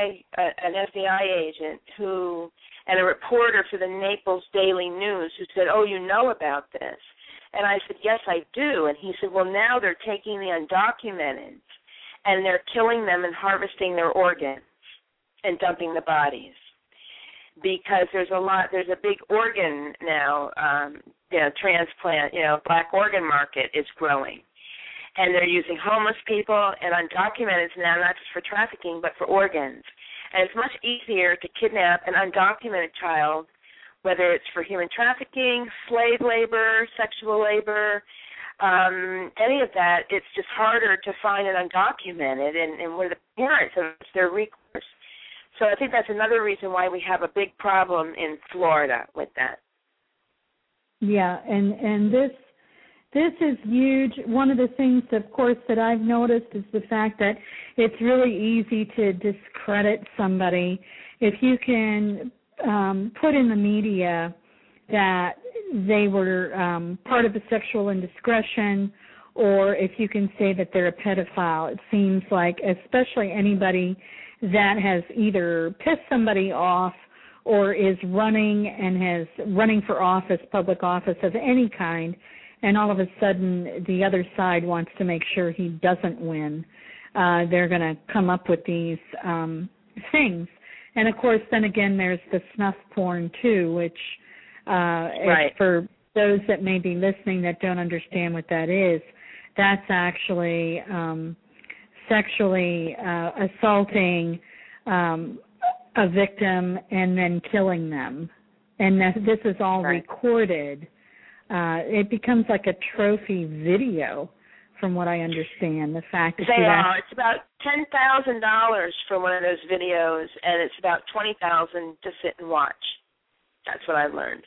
FBI agent and a reporter for the Naples Daily News who said, "Oh, you know about this?" And I said, "Yes, I do." And he said, "Well, now they're taking the undocumented and they're killing them and harvesting their organs and dumping the bodies because there's a big organ now, transplant, black organ market is growing." And they're using homeless people and undocumented now, not just for trafficking, but for organs. And it's much easier to kidnap an undocumented child, whether it's for human trafficking, slave labor, sexual labor, any of that. It's just harder to find an undocumented, and where the parents have their recourse. So I think that's another reason why we have a big problem in Florida with that. Yeah, and this is huge. One of the things, of course, that I've noticed is the fact that it's really easy to discredit somebody if you can put in the media that they were part of a sexual indiscretion, or if you can say that they're a pedophile. It seems like, especially anybody that has either pissed somebody off or is running for office, public office of any kind, and all of a sudden the other side wants to make sure he doesn't win. They're going to come up with these things. And, of course, then again, there's the snuff porn, too, which for those that may be listening that don't understand what that is, that's actually sexually assaulting a victim and then killing them. And this is all recorded. It becomes like a trophy video, from what I understand. The fact that it's about $10,000 for one of those videos, and it's about $20,000 to sit and watch. That's what I've learned.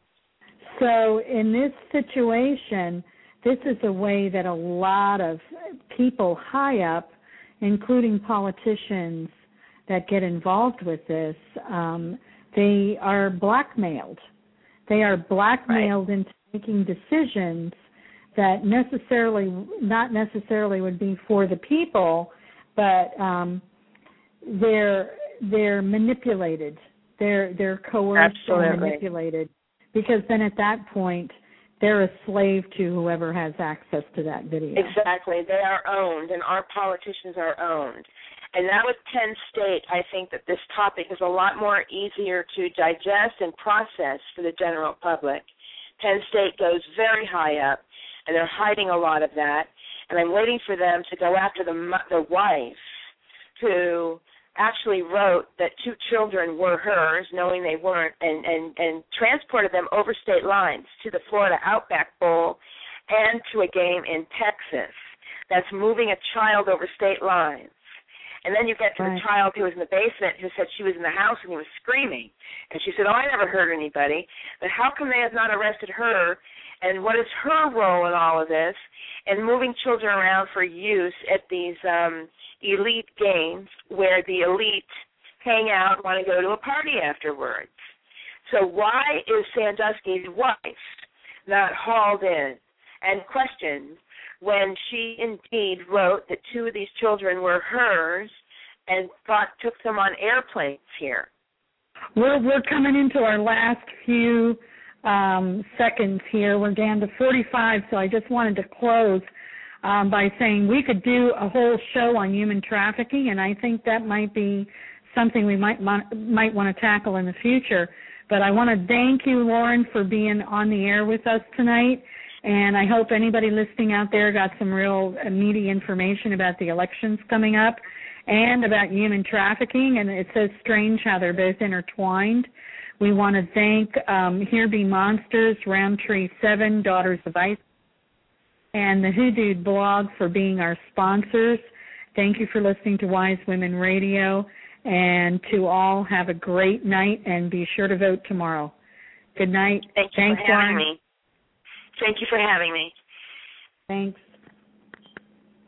So in this situation, this is a way that a lot of people high up, including politicians that get involved with this, they are blackmailed. They are blackmailed into making decisions that not necessarily would be for the people, but they're manipulated. They're coerced and manipulated, because then at that point they're a slave to whoever has access to that video. Exactly. They are owned, and our politicians are owned. And now with Penn State, I think that this topic is a lot more easier to digest and process for the general public. Penn State goes very high up, and they're hiding a lot of that. And I'm waiting for them to go after the wife who actually wrote that 2 children were hers, knowing they weren't, and transported them over state lines to the Florida Outback Bowl and to a game in Texas. That's moving a child over state lines. And then you get to the child who was in the basement who said she was in the house and he was screaming. And she said, I never hurt anybody. But how come they have not arrested her? And what is her role in all of this? And moving children around for use at these elite games where the elite hang out and want to go to a party afterwards. So why is Sandusky's wife not hauled in and questioned when she indeed wrote that 2 of these children were hers and took them on airplanes here? We're coming into our last few seconds here. We're down to 45, so I just wanted to close by saying we could do a whole show on human trafficking, and I think that might be something we might want to tackle in the future. But I want to thank you, Lauren, for being on the air with us tonight, and I hope anybody listening out there got some real meaty information about the elections coming up and about human trafficking, and it's so strange how they're both intertwined. We want to thank Here Be Monsters, Roundtree 7, Daughters of Ice, and the Hoodoo blog for being our sponsors. Thank you for listening to Wise Women Radio, and to all, have a great night, and be sure to vote tomorrow. Good night. Thanks for having me. Thank you for having me. Thanks.